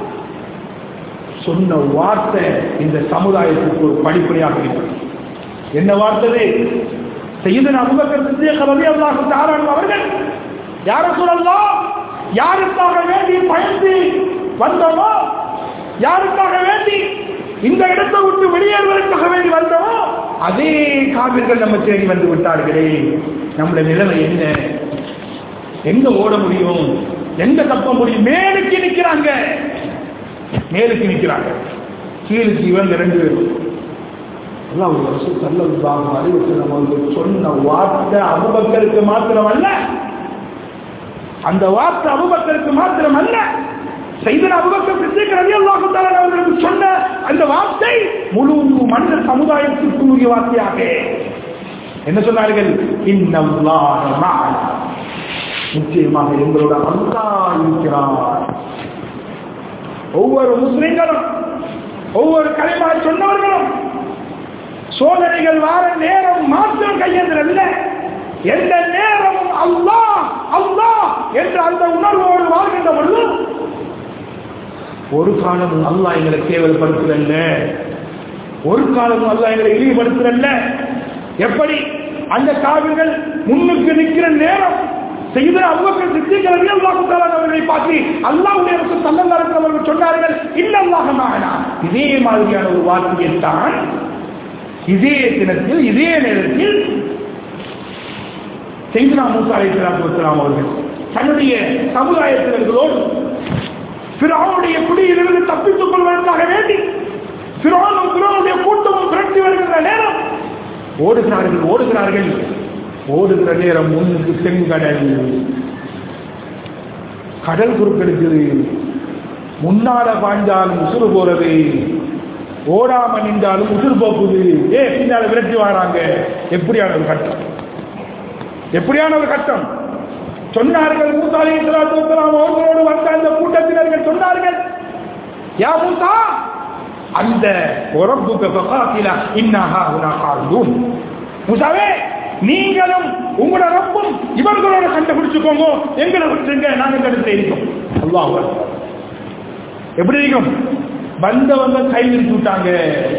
சொன்ன வார்த்தை இந்த சமுதாயத்துக்கு ஒரு படிப்படியாக இருக்கிறது. என்ன வார்த்தை? சய்யிதுனா அபூபக்கர் சித்திக் ரலியல்லாஹு தஆலா அவர்கள், யா ரசூலல்லாஹ், யாருக்காக வேண்டி பயந்து வந்தோமோ, யாருக்காக வேண்டி இந்த இடத்தை விட்டு வெளியேறுவதற்காக வேண்டி வந்தோமோ, அதே காபிர்கள் நம்ம தேடி வந்து விட்டார்களே, நம்முடைய நிலைமை என்ன? எங்க ஓட முடியும், எங்க தப்ப முடியும்? மேலுக்கு நிற்கிறாங்க, மேலுக்கு நிற்கிறாங்க, கீழுக்கு இவங்க ரெண்டு பேரும். அல்லாஹ் ரசூல் ஸல்லல்லாஹு அலைஹி வஸல்லம் அவர்கள் சொன்ன வார்த்தை அபூபக்கருக்கு மாத்திரமல்ல, அந்த வார்த்தை அபூபக்கருக்கு மாத்திரமல்ல, சய்யிதுனா அபூபக்கர் சித்திக் ரலியல்லாஹு தஆலா அவர்களுக்கு சொன்ன அந்த வார்த்தை முழு மனித சமுதாயத்திற்கு உரிய வார்த்தையாக என்ன சொன்னார்கள்? இன்னல்லாஹ மஅனா, நிச்சயமாக எங்களோட அல்லாஹ் இருக்கிறார். ஒவ்வொரு முஸ்லிம்களும், ஒவ்வொரு கலிமா சொன்னவர்களும் சோதனைகள் வார நேரம் மாத்திரம் கையெழுந்தல்ல, எந்த நேரமும் அல்லாஹ் அல்லாஹ் என்ற அந்த உணர்வோடு வாழ்கின்ற பொழுது ஒரு காலமும் அல்லாஹ் எங்களை கேவலப்படுத்துதல்ல, ஒரு காலமும் அல்லாஹ் எங்களை இழிவுபடுத்துதல்ல. எப்படி அந்த காவிர்கள் முன்னுக்கு நிற்கிற நேரம் சய்யிதுனா அபூபக்கர் சித்திக் ரலியல்லாஹு தஆலா அவர்களை பார்த்து அல்லாஹ்வுடைய ரசூல் ஸல்லல்லாஹு அலைஹி வஸல்லம் சொன்னார்கள், இன்னல்லாஹ மஅனா. இதே மாதிரியான ஒரு வார்த்தையை தான் இதே தினத்தில் இதே நேரத்தில் சய்யிதுனா மூஸா அலைஹிஸ்ஸலாத்து வஸ்ஸலாம் அவர்கள் தன்னுடைய சமுதாயத்தினர்களோடு ஃபிரௌனுடைய குடியிலிருந்து தப்பித்துக் கொள்வதற்காக வேண்டி ஃபிரௌனுடைய கூட்டமும் திரட்டி வருகின்ற நேரம் ஓடுகிறார்கள், ஓடுகிறார்கள். ஓடுகிற நேரம் முன்னுக்கு செங்கடல், கடல் குறுக்கெடுக்குது, முன்னால பாய்ந்தாலும் உசுறு போறது, ஓடாம நின்றாலும் உசுறு போக்குது. பின்னால விரட்டி வராங்க. எப்படியான ஒரு கட்டம், எப்படியான ஒரு கட்டம். சொன்னார்கள் மூஸா அலைஹிஸ்ஸலாத்து வஸ்ஸலாம் அவர்களோடு வந்த அந்த கூட்டத்தினர்கள் சொன்னார்கள், யா மூஸா, அந்த ரப்புக ஃபகாத்திலா இன்னா ஹாஹுனா காலிதூன். மூஸாவே, நீங்களும் உங்களோட ரப்பும் இவர்களோட சண்டை பிடிச்சுக்கோங்க, எங்களை விட்டுருங்க, நாங்கள் இந்த இடத்துல இருக்கோம். அல்லாஹ் அக்பர். எப்படி இருக்கும்? வந்தவங்க கை விரிச்சு விட்டாங்க,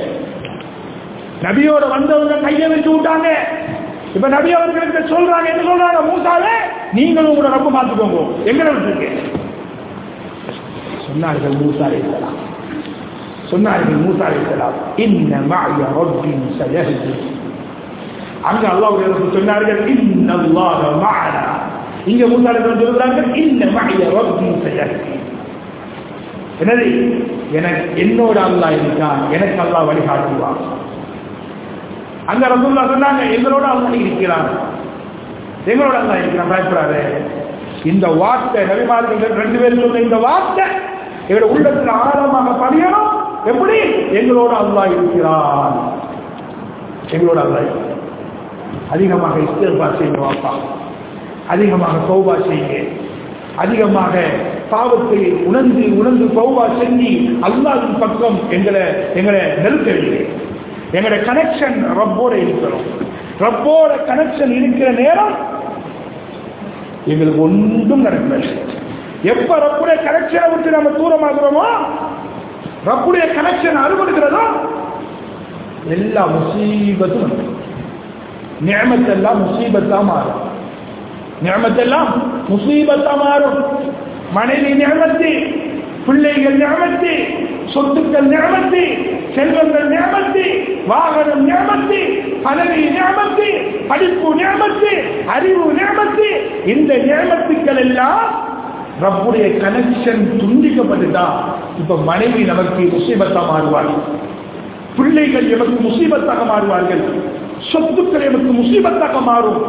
நபியோட வந்தவங்க கையை விரிச்சு விட்டாங்க. இப்ப நபி அவர்களுக்கு சொல்றாங்க, என்ன சொல்றாங்க? மூஸாவே, நீங்களும் உங்களோட ரப்ப பார்த்துக்கோங்க, எங்களை விட்டுருங்க. சொன்னார்கள் மூஸா அலைஹிஸ்ஸலாம், சொன்னார்கள் மூஸா அலைஹிஸ்ஸலாம், இன்ன மஅய ரப்பி சயஹ்தீன். அங்க அல்லாஹ்வுடைய ரசூல் சொன்னார்கள், இன்னல்லாஹ மஅனா. இங்க மூஸா அலைஹிஸ்ஸலாம் சொல்றாங்க, இன்ன மஅய ரப்பி சயஹ்தீன். என்னது? என்னோட அல்லாஹ் இருக்கான், எனக்கு அல்லாஹ் வழிகாட்டுவான். அங்க ரசூலுல்லாஹ் சொன்னாங்க, எங்களோட அல்லாஹ் இருக்கிறான், எங்களோட அல்லாஹ் இருக்கிறான், பயப்படாதே. இந்த வார்த்தை நபிமார்கள் ரெண்டு பேரும் சொன்ன இந்த வார்த்தை எங்களோட உள்ளத்துல ஆழமாக பதியணும். எப்படி? எங்களோட அல்லாஹ் இருக்கிறான், எங்களோட அல்லாஹ். அதிகமாக இஸ்திக்பார் செய்யுங்க வாப்பா, அதிகமாக தௌபா செய்யுங்க, அதிகமாக பாவத்தை உணர்ந்து உணர்ந்து தௌபா செஞ்சு அல்லாஹ்வின் பக்கம் எங்களை நெருக்கவில்லை. எங்களுடைய கனெக்ஷன் ரப்போட இருக்கிறோம். ரப்போட கனெக்ஷன் இருக்கிற நேரம் எங்களுக்கு ஒன்றும் நடக்கவில்லை. எப்ப ரப்புடைய கனெக்ஷனை விட்டு நம்ம தூரமாகிறோமோ, ரப்புடைய கனெக்ஷன் அறுபடுகிறதோ எல்லா முசீபத்தும் நிஅமத்தெல்லாம் முசீபத்தா மாறும். நிஅமத்தெல்லாம் முசீபத்தா மாறும். மனைவி நிஅமத்து, பிள்ளைகள் நிஅமத்து, சொத்துக்கள் நிஅமத்து, செல்வங்கள் நிஅமத்து, வாகனம் நிஅமத்து, பதவி நிஅமத்து, படிப்பு நிஅமத்து, அறிவு நிஅமத்து. இந்த நிஅமத்துக்கள் எல்லாம் ரப்புடைய கனெக்ஷன் துண்டிக்கப்பட்டுட்டா இப்ப மனைவி நமக்கு முசீபத்தா மாறுவார்கள், பிள்ளைகள் எமக்கு முசீபத்தாக மாறுவார்கள், சொத்துக்கள் எமக்கு முசீபத்தாக மாறும்.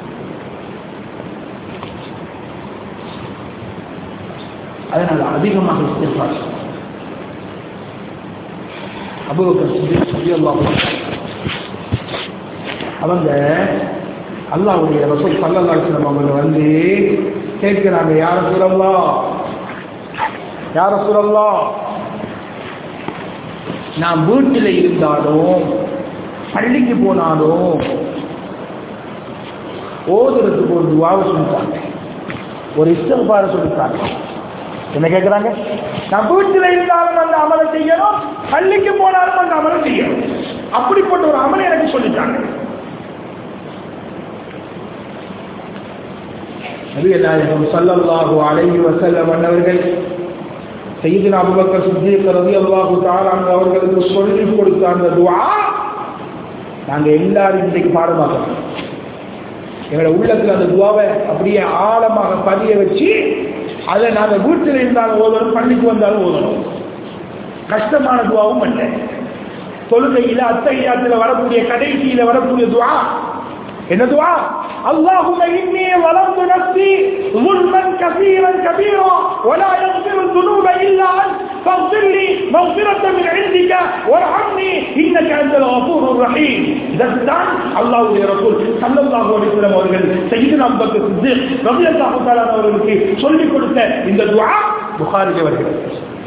அதனால அதிகமாக இஸ்திக்பார். அபூபக்கர் சித்திக் ரலியல்லாஹு அன்ஹு அவங்க அல்லாஹ்வுடைய ரசூல் ஸல்லல்லாஹு அலைஹி வஸல்லம் அவங்க வந்து கேட்கிறாங்க, யா ரசூலல்லாஹ், யா ரசூலல்லாஹ், நான் வீட்டில் இருந்தாலும் பள்ளிக்கு போனாலும் ஓதுறதுக்கு ஒரு துஆவை சொல்லிட்டாங்க, ஒரு இஸ்திக்பார் சொல்லிட்டாங்க. என்ன கேட்கிறாங்க? நான் வீட்டில் இருந்தாலும் அந்த அமலை செய்யணும், பள்ளிக்கு போனாலும் அந்த அமலை செய்யணும். அப்படிப்பட்ட ஒரு அமலை எனக்கு சொல்லிட்டாங்க. நபிகள் நாயகம் ஸல்லல்லாஹு அலைஹி வஸல்லம் அவர்கள் சய்யிதுனா அபூபக்கர் சித்திக் ரலியல்லாஹு தஆலா அவர்களுக்கு சொல்லிக் கொடுத்த அந்த துஆ நாங்க எல்லாரும் இன்றைக்கு பாடமாக்கிறோம். எங்களோட உள்ளத்துல அந்த துஆவை அப்படியே ஆழமாக பதிய வச்சு அதை நாங்கள் வீட்டில் இருந்தாலும் ஓதணும், பள்ளிக்கு வந்தாலும் ஓதணும். கஷ்டமான துஆவும் அல்ல. தொழுகையில அத்தஹியாத்துல வரக்கூடிய கடைசியில வரக்கூடிய துஆ என்ன துஆ? اللهم إني ظلمت نفسي ظلما كثيرا كبيرا ولا يغفر الذنوب إلا أنت فاغفر لي مغفرة من عندك وارحمني إنك أنت الغفور الرحيم. இதுதான் அல்லாஹ்வுடைய ரசூல் ஸல்லல்லாஹு அலைஹி வஸல்லம் அவர்கள் சய்யிதுனா அபூபக்கர் சித்திக் ரலியல்லாஹு தஆலா அவர்களுக்கு சொல்லிக் கொடுத்த இந்த துஆ புகாரிலே வருகிறது.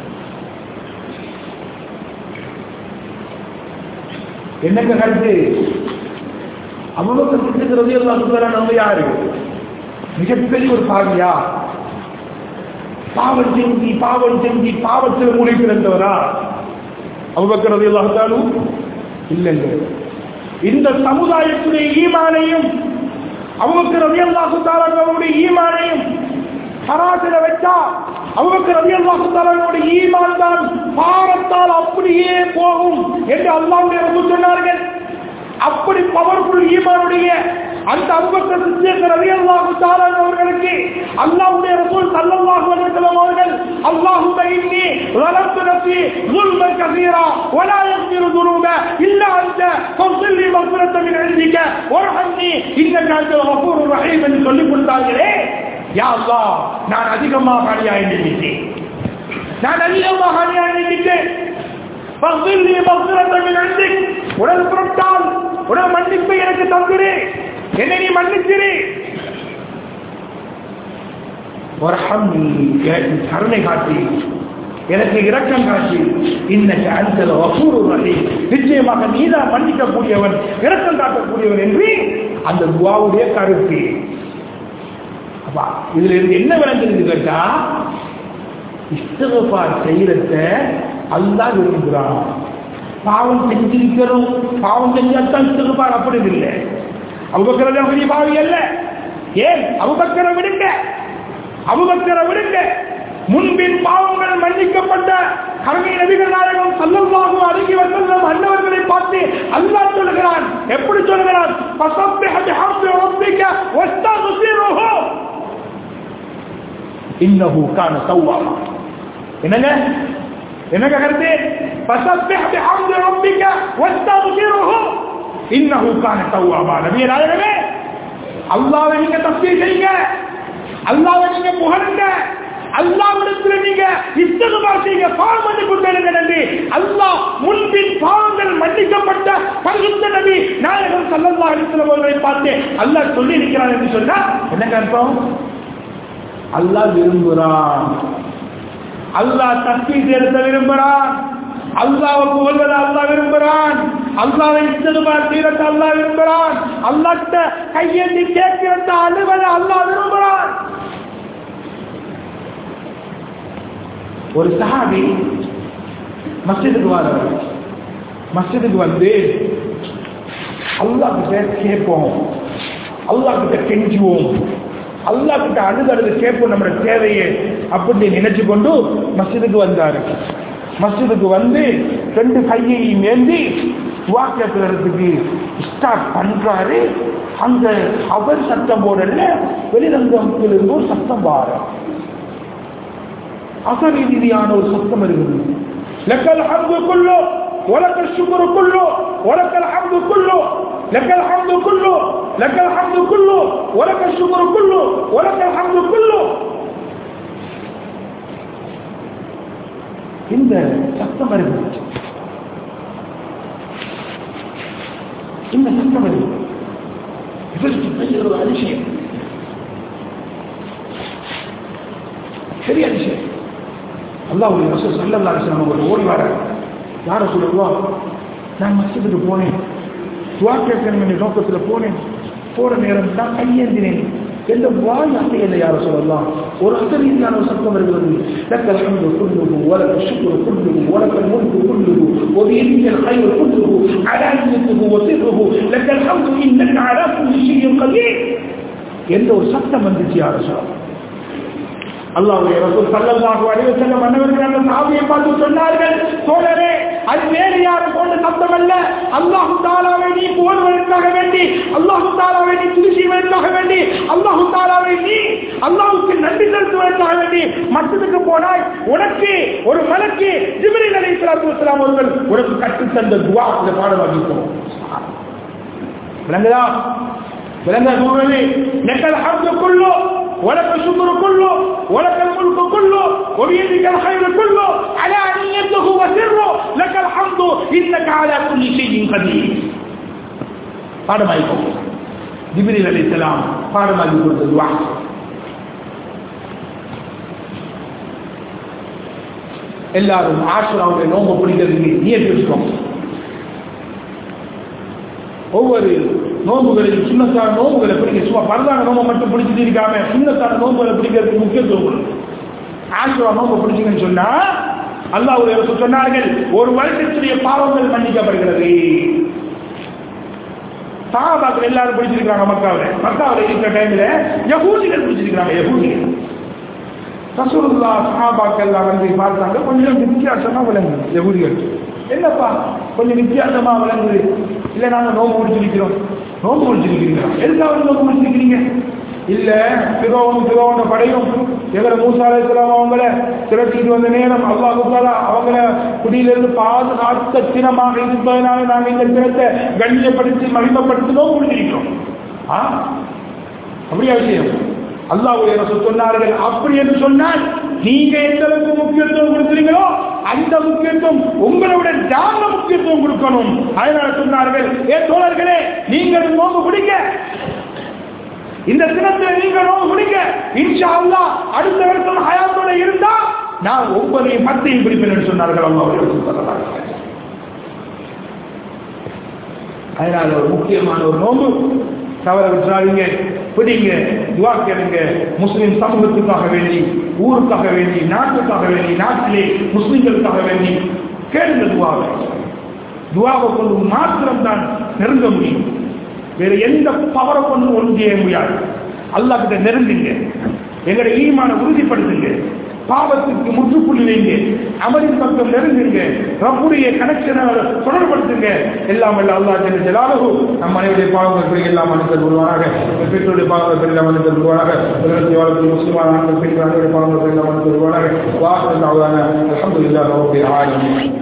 என்னங்க கருத்து? அபூபக்கர் சித்திக் ரலியல்லாஹு தஆலா நம்ம யாரு? மிகப்பெரிய ஒரு பாவியா? பாவம் செஞ்சு பாவத்தில் மூழ்கி கிடந்தவரா அபூபக்கர் ரலியல்லாஹு தஆலா? இல்லைங்க. இந்த சமுதாயத்துடைய ஈமானையும் அபூபக்கர் ரலியல்லாஹு தஆலா அவருடைய ஈமானையும் சராசர வச்சா அபூபக்கர் ரலியல்லாஹு தஆலா அவருடைய ஈமான் தான் பாரத்தால் அப்படியே போகும் என்று அல்லாஹ்வுடைய ரசூல் சொன்னார்கள். அப்படி பவர்ஃபுல் ஈமானுடைய அந்த அபூபக்கர் சித்திக் ரலியல்லாஹு தஆலா அவர்களுக்கு அல்லாஹ்வுடைய ரசூல் ஸல்லல்லாஹு அலைஹி வஸல்லம் அவர்கள் அல்லாஹும்ம இன்னி ظلمت نفسي ظلما كثيرا ولا يغفر الذنوب الا انت فاغفر لي مغفرة من عندك وارحمني انك انت الغفور الرحيم என்று சொல்லிக் கொடுத்தார்களே, யா அல்லாஹ், நான் அதிகமாக அநியாயம் செஞ்சிட்டேன், فاغفر لي مغفرة من عندك, உனது புறத்தால் உனது மன்னிப்பை எனக்கு தந்திரு, என்னை நீ மன்னிச்சிரு. வர்ஹம்னி, எனக்கு கருணை காட்டி, எனக்கு இரக்கம் காட்டி, இன்னக அன்தல் கஃபூருர் ரஹீம், நிச்சயமாக நீதான் மன்னிக்கக்கூடியவன், இரக்கம் காட்டக்கூடியவன் என்று அந்த துஆவுடைய கருத்து. அப்பா இதுல இருந்து என்ன விளங்குது கேட்டா, இஸ்திக்பார் செய்யறத அல்லாஹ் விரும்புகிறான். பாவம் செஞ்சிருக்கிறோம், பாவம் செஞ்சாத்தான் இஸ்திக்பார் அப்படி இல்லை. அபூபக்கர் பெரிய பாவி அல்ல. ஏன்? அபூபக்கரை விடுங்க. முன்பின் பாவங்கள் மன்னிக்கப்பட்ட கருணை நபிகள் நாயகம் ஸல்லல்லாஹு அலைஹி வஸல்லம் அன்னவர்களை பார்த்து அல்லாஹ் சொல்கிறான். எப்படி சொல்கிறான்? ஃபஸப்பிஹ் பிஹம்தி ரப்பிக வஸ்தக்ஃபிருஹு இன்னஹு கான தவ்வாபா. என்னங்க கருத்து? ஃபஸப்பிஹ் பிஹம்தி ரப்பிக வஸ்தக்ஃபிருஹு இன்னஹு கான தவ்வாபா. நபியே நாயகமே, அல்லாஹ்வை நீங்க தஸ்பீஹ் செய்யுங்க, அல்லாஹ்வை நீங்க புகழுங்க, அல்லாஹ்விடத்துல நீங்க இஸ்திக்பார் செய்யுங்க, பாவம் மன்னிப்பு தேடுங்க. நபி அல்லாஹ் முன்பின் பாவங்கள் மன்னிக்கப்பட்ட பரிசுத்த நபி நாயகம் ஸல்லல்லாஹு அலைஹி வஸல்லம் அவர்களை பார்த்து அல்லாஹ் சொல்லி இருக்கிறான் என்று சொன்னா என்ன அர்த்தம்? அல்லாஹ் விரும்புகிறான், அல்லாஹ் தஸ்பீஹ் செய்ய விரும்புகிறான், அல்லாஹ்வை புகழ்வதை அல்லாஹ் விரும்புகிறான், அல்லாஹ்வை இஸ்திக்பார் செய்யறதை அல்லாஹ் விரும்புகிறான், அல்லாஹ்ட்ட கையேந்தி கேட்கிறத அழுவதை அல்லாஹ் விரும்புகிறான். ஒரு சஹாபி மஸ்ஜிதுக்கு வராரு. மஸ்ஜிதுக்கு வந்து அல்லாஹ் கிட்ட கேட்போம், அல்லாஹ் கிட்ட கெஞ்சுவோம், அல்லாஹ் கிட்ட அழுது கேட்போம் நம்முடைய தேவையை அப்படின்னு நினைச்சு கொண்டு மஸ்ஜிதுக்கு வந்தாரு. மஸ்ஜிதுக்கு வந்து 2 கையையும் ஏந்தி துஆ கேட்கிறதுக்கு ஸ்டார்ட் பண்றாரு. அந்த அவர் சத்தம் போடல, வெளிரங்கத்திலிருந்து ஒரு சத்தம் வார அசரீதியான ஒரு சத்தம் இருக்குது. லக்கல் ஹம்து குல்லு வலக்கல் ஷுக்ரு குல்லு வலக்கல் ஹம்து குல்லு லக்கல் ஹம்து குல்லு லக்கல் ஹம்து குல்லு வலக்கல் ஷுக்ரு குல்லு வலக்கல் ஹம்து குல்லு. இந்த சத்தம் வருது, இந்த சத்தம் வருது. இதற்கு பெரிய ஒரு அதிசயம், பெரிய அதிசயம். அல்லாஹ்வுடைய ரசூல் ஸல்லல்லாஹு அலைஹி வஸல்லம் ஒரு ஓடி வர யார சொல்லுவா, நான் மஸ்ஜிதுக்கு போனேன், துஆ கேட்கணும் என்ற நோக்கத்தில் போனேன். போற நேரம் தான் கையேந்தினேன், எந்த வாய் அசையலை யார சொல்லலாம். ஒரு அசரீதியான ஒரு சத்தம் வருகிறது. லக்கல் ஹம்து குல்லுஹு வலக்கல் ஷுக்ரு குல்லுஹு வலக்கல் முல்கு குல்லுஹு வபியதிக்கல் கைரு குல்லுஹு அலானியத்துஹு வசிர்ருஹு லக்கல் ஹம்து இன்னக அலா குல்லி ஷைஇன் கதீர் என்ற ஒரு சத்தம் வந்துச்சு யார சொல்லலாம். அல்லாஹ்வுடைய ரசூல் ஸல்லல்லாஹு அலைஹி வஸல்லம் அன்னவர்கள் அந்த சஹாபியை பார்த்து சொன்னார்கள், தோழரே அது வேறு யாரும் போன்ற சத்தம் அல்ல, அல்லாஹ் தஆலாவை நீ புகழ்வதற்காக வேண்டி, அல்லாஹ் தஆலாவை நீ துதி செய்வதற்காக வேண்டி, அல்லாஹ் தஆலாவை நீ அல்லாஹ்வுக்கு நன்றி செலுத்துவதற்காக வேண்டி மஸ்ஜிதுக்கு போனாய். உனக்கு ஒரு மலக்கு ஜிப்ரீல் அலைஹிஸ்ஸலாத்து வஸ்ஸலாம் அவர்கள் உனக்கு கற்றுத் தந்த துஆ இந்த பாடமாகிட்டோம். விளங்குதா? விளங்க தூரவே லக்கல் ஹம்து குல்லு ولك الشكر كله ولك الملك كله وبيدك الخير كله علانيته وسره لك الحمد انك على كل شيء قدير. பாடமாயிக்கும் ஜிப்ரீல் அலைஹிஸ்ஸலாம் பாடமாகி கொடுத்த துஆ. எல்லாரும் ஆஷுராவுடைய நோன்பு பிடிக்கிறதுக்கு நியத்து வச்சுக்கோங்க. ஒவ்வொரு நோம்புகளில் சுன்னத்தான நோம்புகளை பிடிக்க, சும்மா பரதான நோம்பை மட்டும் பிடிச்சிட்டு இருக்காம சுன்னத்தான நோம்புகளை பிடிக்கிறதுக்கு முக்கியத்துவம். ஆஷுரா நோம்பு பிடிச்சிங்கன்னு சொன்னா அல்லாஹ்வுடைய ரசூல் சொன்னார்கள், ஒரு வருடத்துடைய பாவங்கள் மன்னிக்கப்படுகிறது. சஹாபாக்கள் எல்லாரும் பிடிச்சிருக்காங்க. மக்காவில் இருக்கிற டைம்ல யஹூதிகள் பிடிச்சிருக்காங்க. யஹூதிகள் ரசூலுல்லாஹ் சஹாபாக்கள் எல்லாம் வந்து பார்த்தாங்க, கொஞ்சம் வித்தியாசமா விளங்குது. யஹூதிகள் என்னப்பா கொஞ்சம் வித்தியாசமா விளங்குது, இல்ல நாங்க நோம்பு முடிச்சிருக்கிறோம். நோம்பு முடிச்சிருக்கிறீங்களா? எதுக்காக நோம்பு முடிச்சிருக்கிறீங்க? இல்ல பிறோன படையும் எங்களை மூசா அலைஹிஸ்ஸலாம் அவங்கள திரட்டிட்டு வந்த நேரம் அல்லாஹ் தஆலா அவங்கள குடியிலிருந்து பாதுகாத்த தினமாக இருப்பதனால நாங்கள் இந்த தினத்தை கண்ணியப்படுத்தி மகிமைப்படுத்தி நோம்பு முடிச்சிருக்கிறோம். அப்படியா விஷயம்? அல்லாஹ்வுடைய ரசூல் சொன்னார்கள், அப்படி என்று சொன்னால் நீங்க எந்த அளவுக்கு முக்கியத்துவம் கொடுக்கிறீங்களோ அந்த முக்கியத்துவம் உங்களுடைய ஜான முக்கியத்துவம் கொடுக்கணும். அதனால சொன்னார்கள், தோழர்களே நீங்கள் நோம்பு பிடிக்க, இந்த தினத்தில் நீங்கள் நோம்பு பிடிக்க, இன்ஷா அல்லாஹ் அடுத்த வருஷம் ஹயாத்தோட இருந்தா நான் ஒவ்வொரு 10 பிடிப்பேன் என்று சொன்னார்கள். அல்லாஹ்வுடைய ரசூல் ஸல்லல்லாஹு அலைஹி வஸல்லம். அதனால ஒரு முக்கியமான ஒரு நோம்பு தவற விட்டுறாதீங்க, பிடிங்க, துஆ கேளுங்க. முஸ்லிம் சமூகத்துக்காக வேண்டி, ஊருக்காக வேண்டி, நாட்டுக்காக வேண்டி, நாட்டிலே முஸ்லிம்களுக்காக வேண்டி கேளுங்க துஆவை. துஆவை கொண்டு மாத்திரம் தான் நெருங்க முடியும். வேற எந்த பவரை கொண்டு ஒன்று செய்ய முடியாது. அல்லாஹ் கிட்ட நெருங்குங்க, எங்களுடைய ஈமானை உறுதிப்படுத்துங்க, பாவத்துக்கு முற்றுப்புள்ளி வைங்க, அமலின் பக்கம் நெருங்குங்க, ரப்புடைய கனெக்ஷனை தொடர்படுத்துங்க. எல்லாம் அல்ல அல்லாஹ் ஜல்ல ஜலாலுஹு நம் அனைவருடைய பாவங்கள் எல்லாம் மன்னித்தல் உருவாக, பெற்றோருடைய பாவங்கள் எல்லாம் மன்னித்தல் உருவாக, உலகத்தில் முஸ்லிமான ஆண்கள் பெண்கள் அனைவருடைய பாவங்கள் எல்லாம் மன்னித்தல் உருவாக. வாஹ் அல்ஹம்துலில்லாஹி ரப்பில் ஆலமீன்.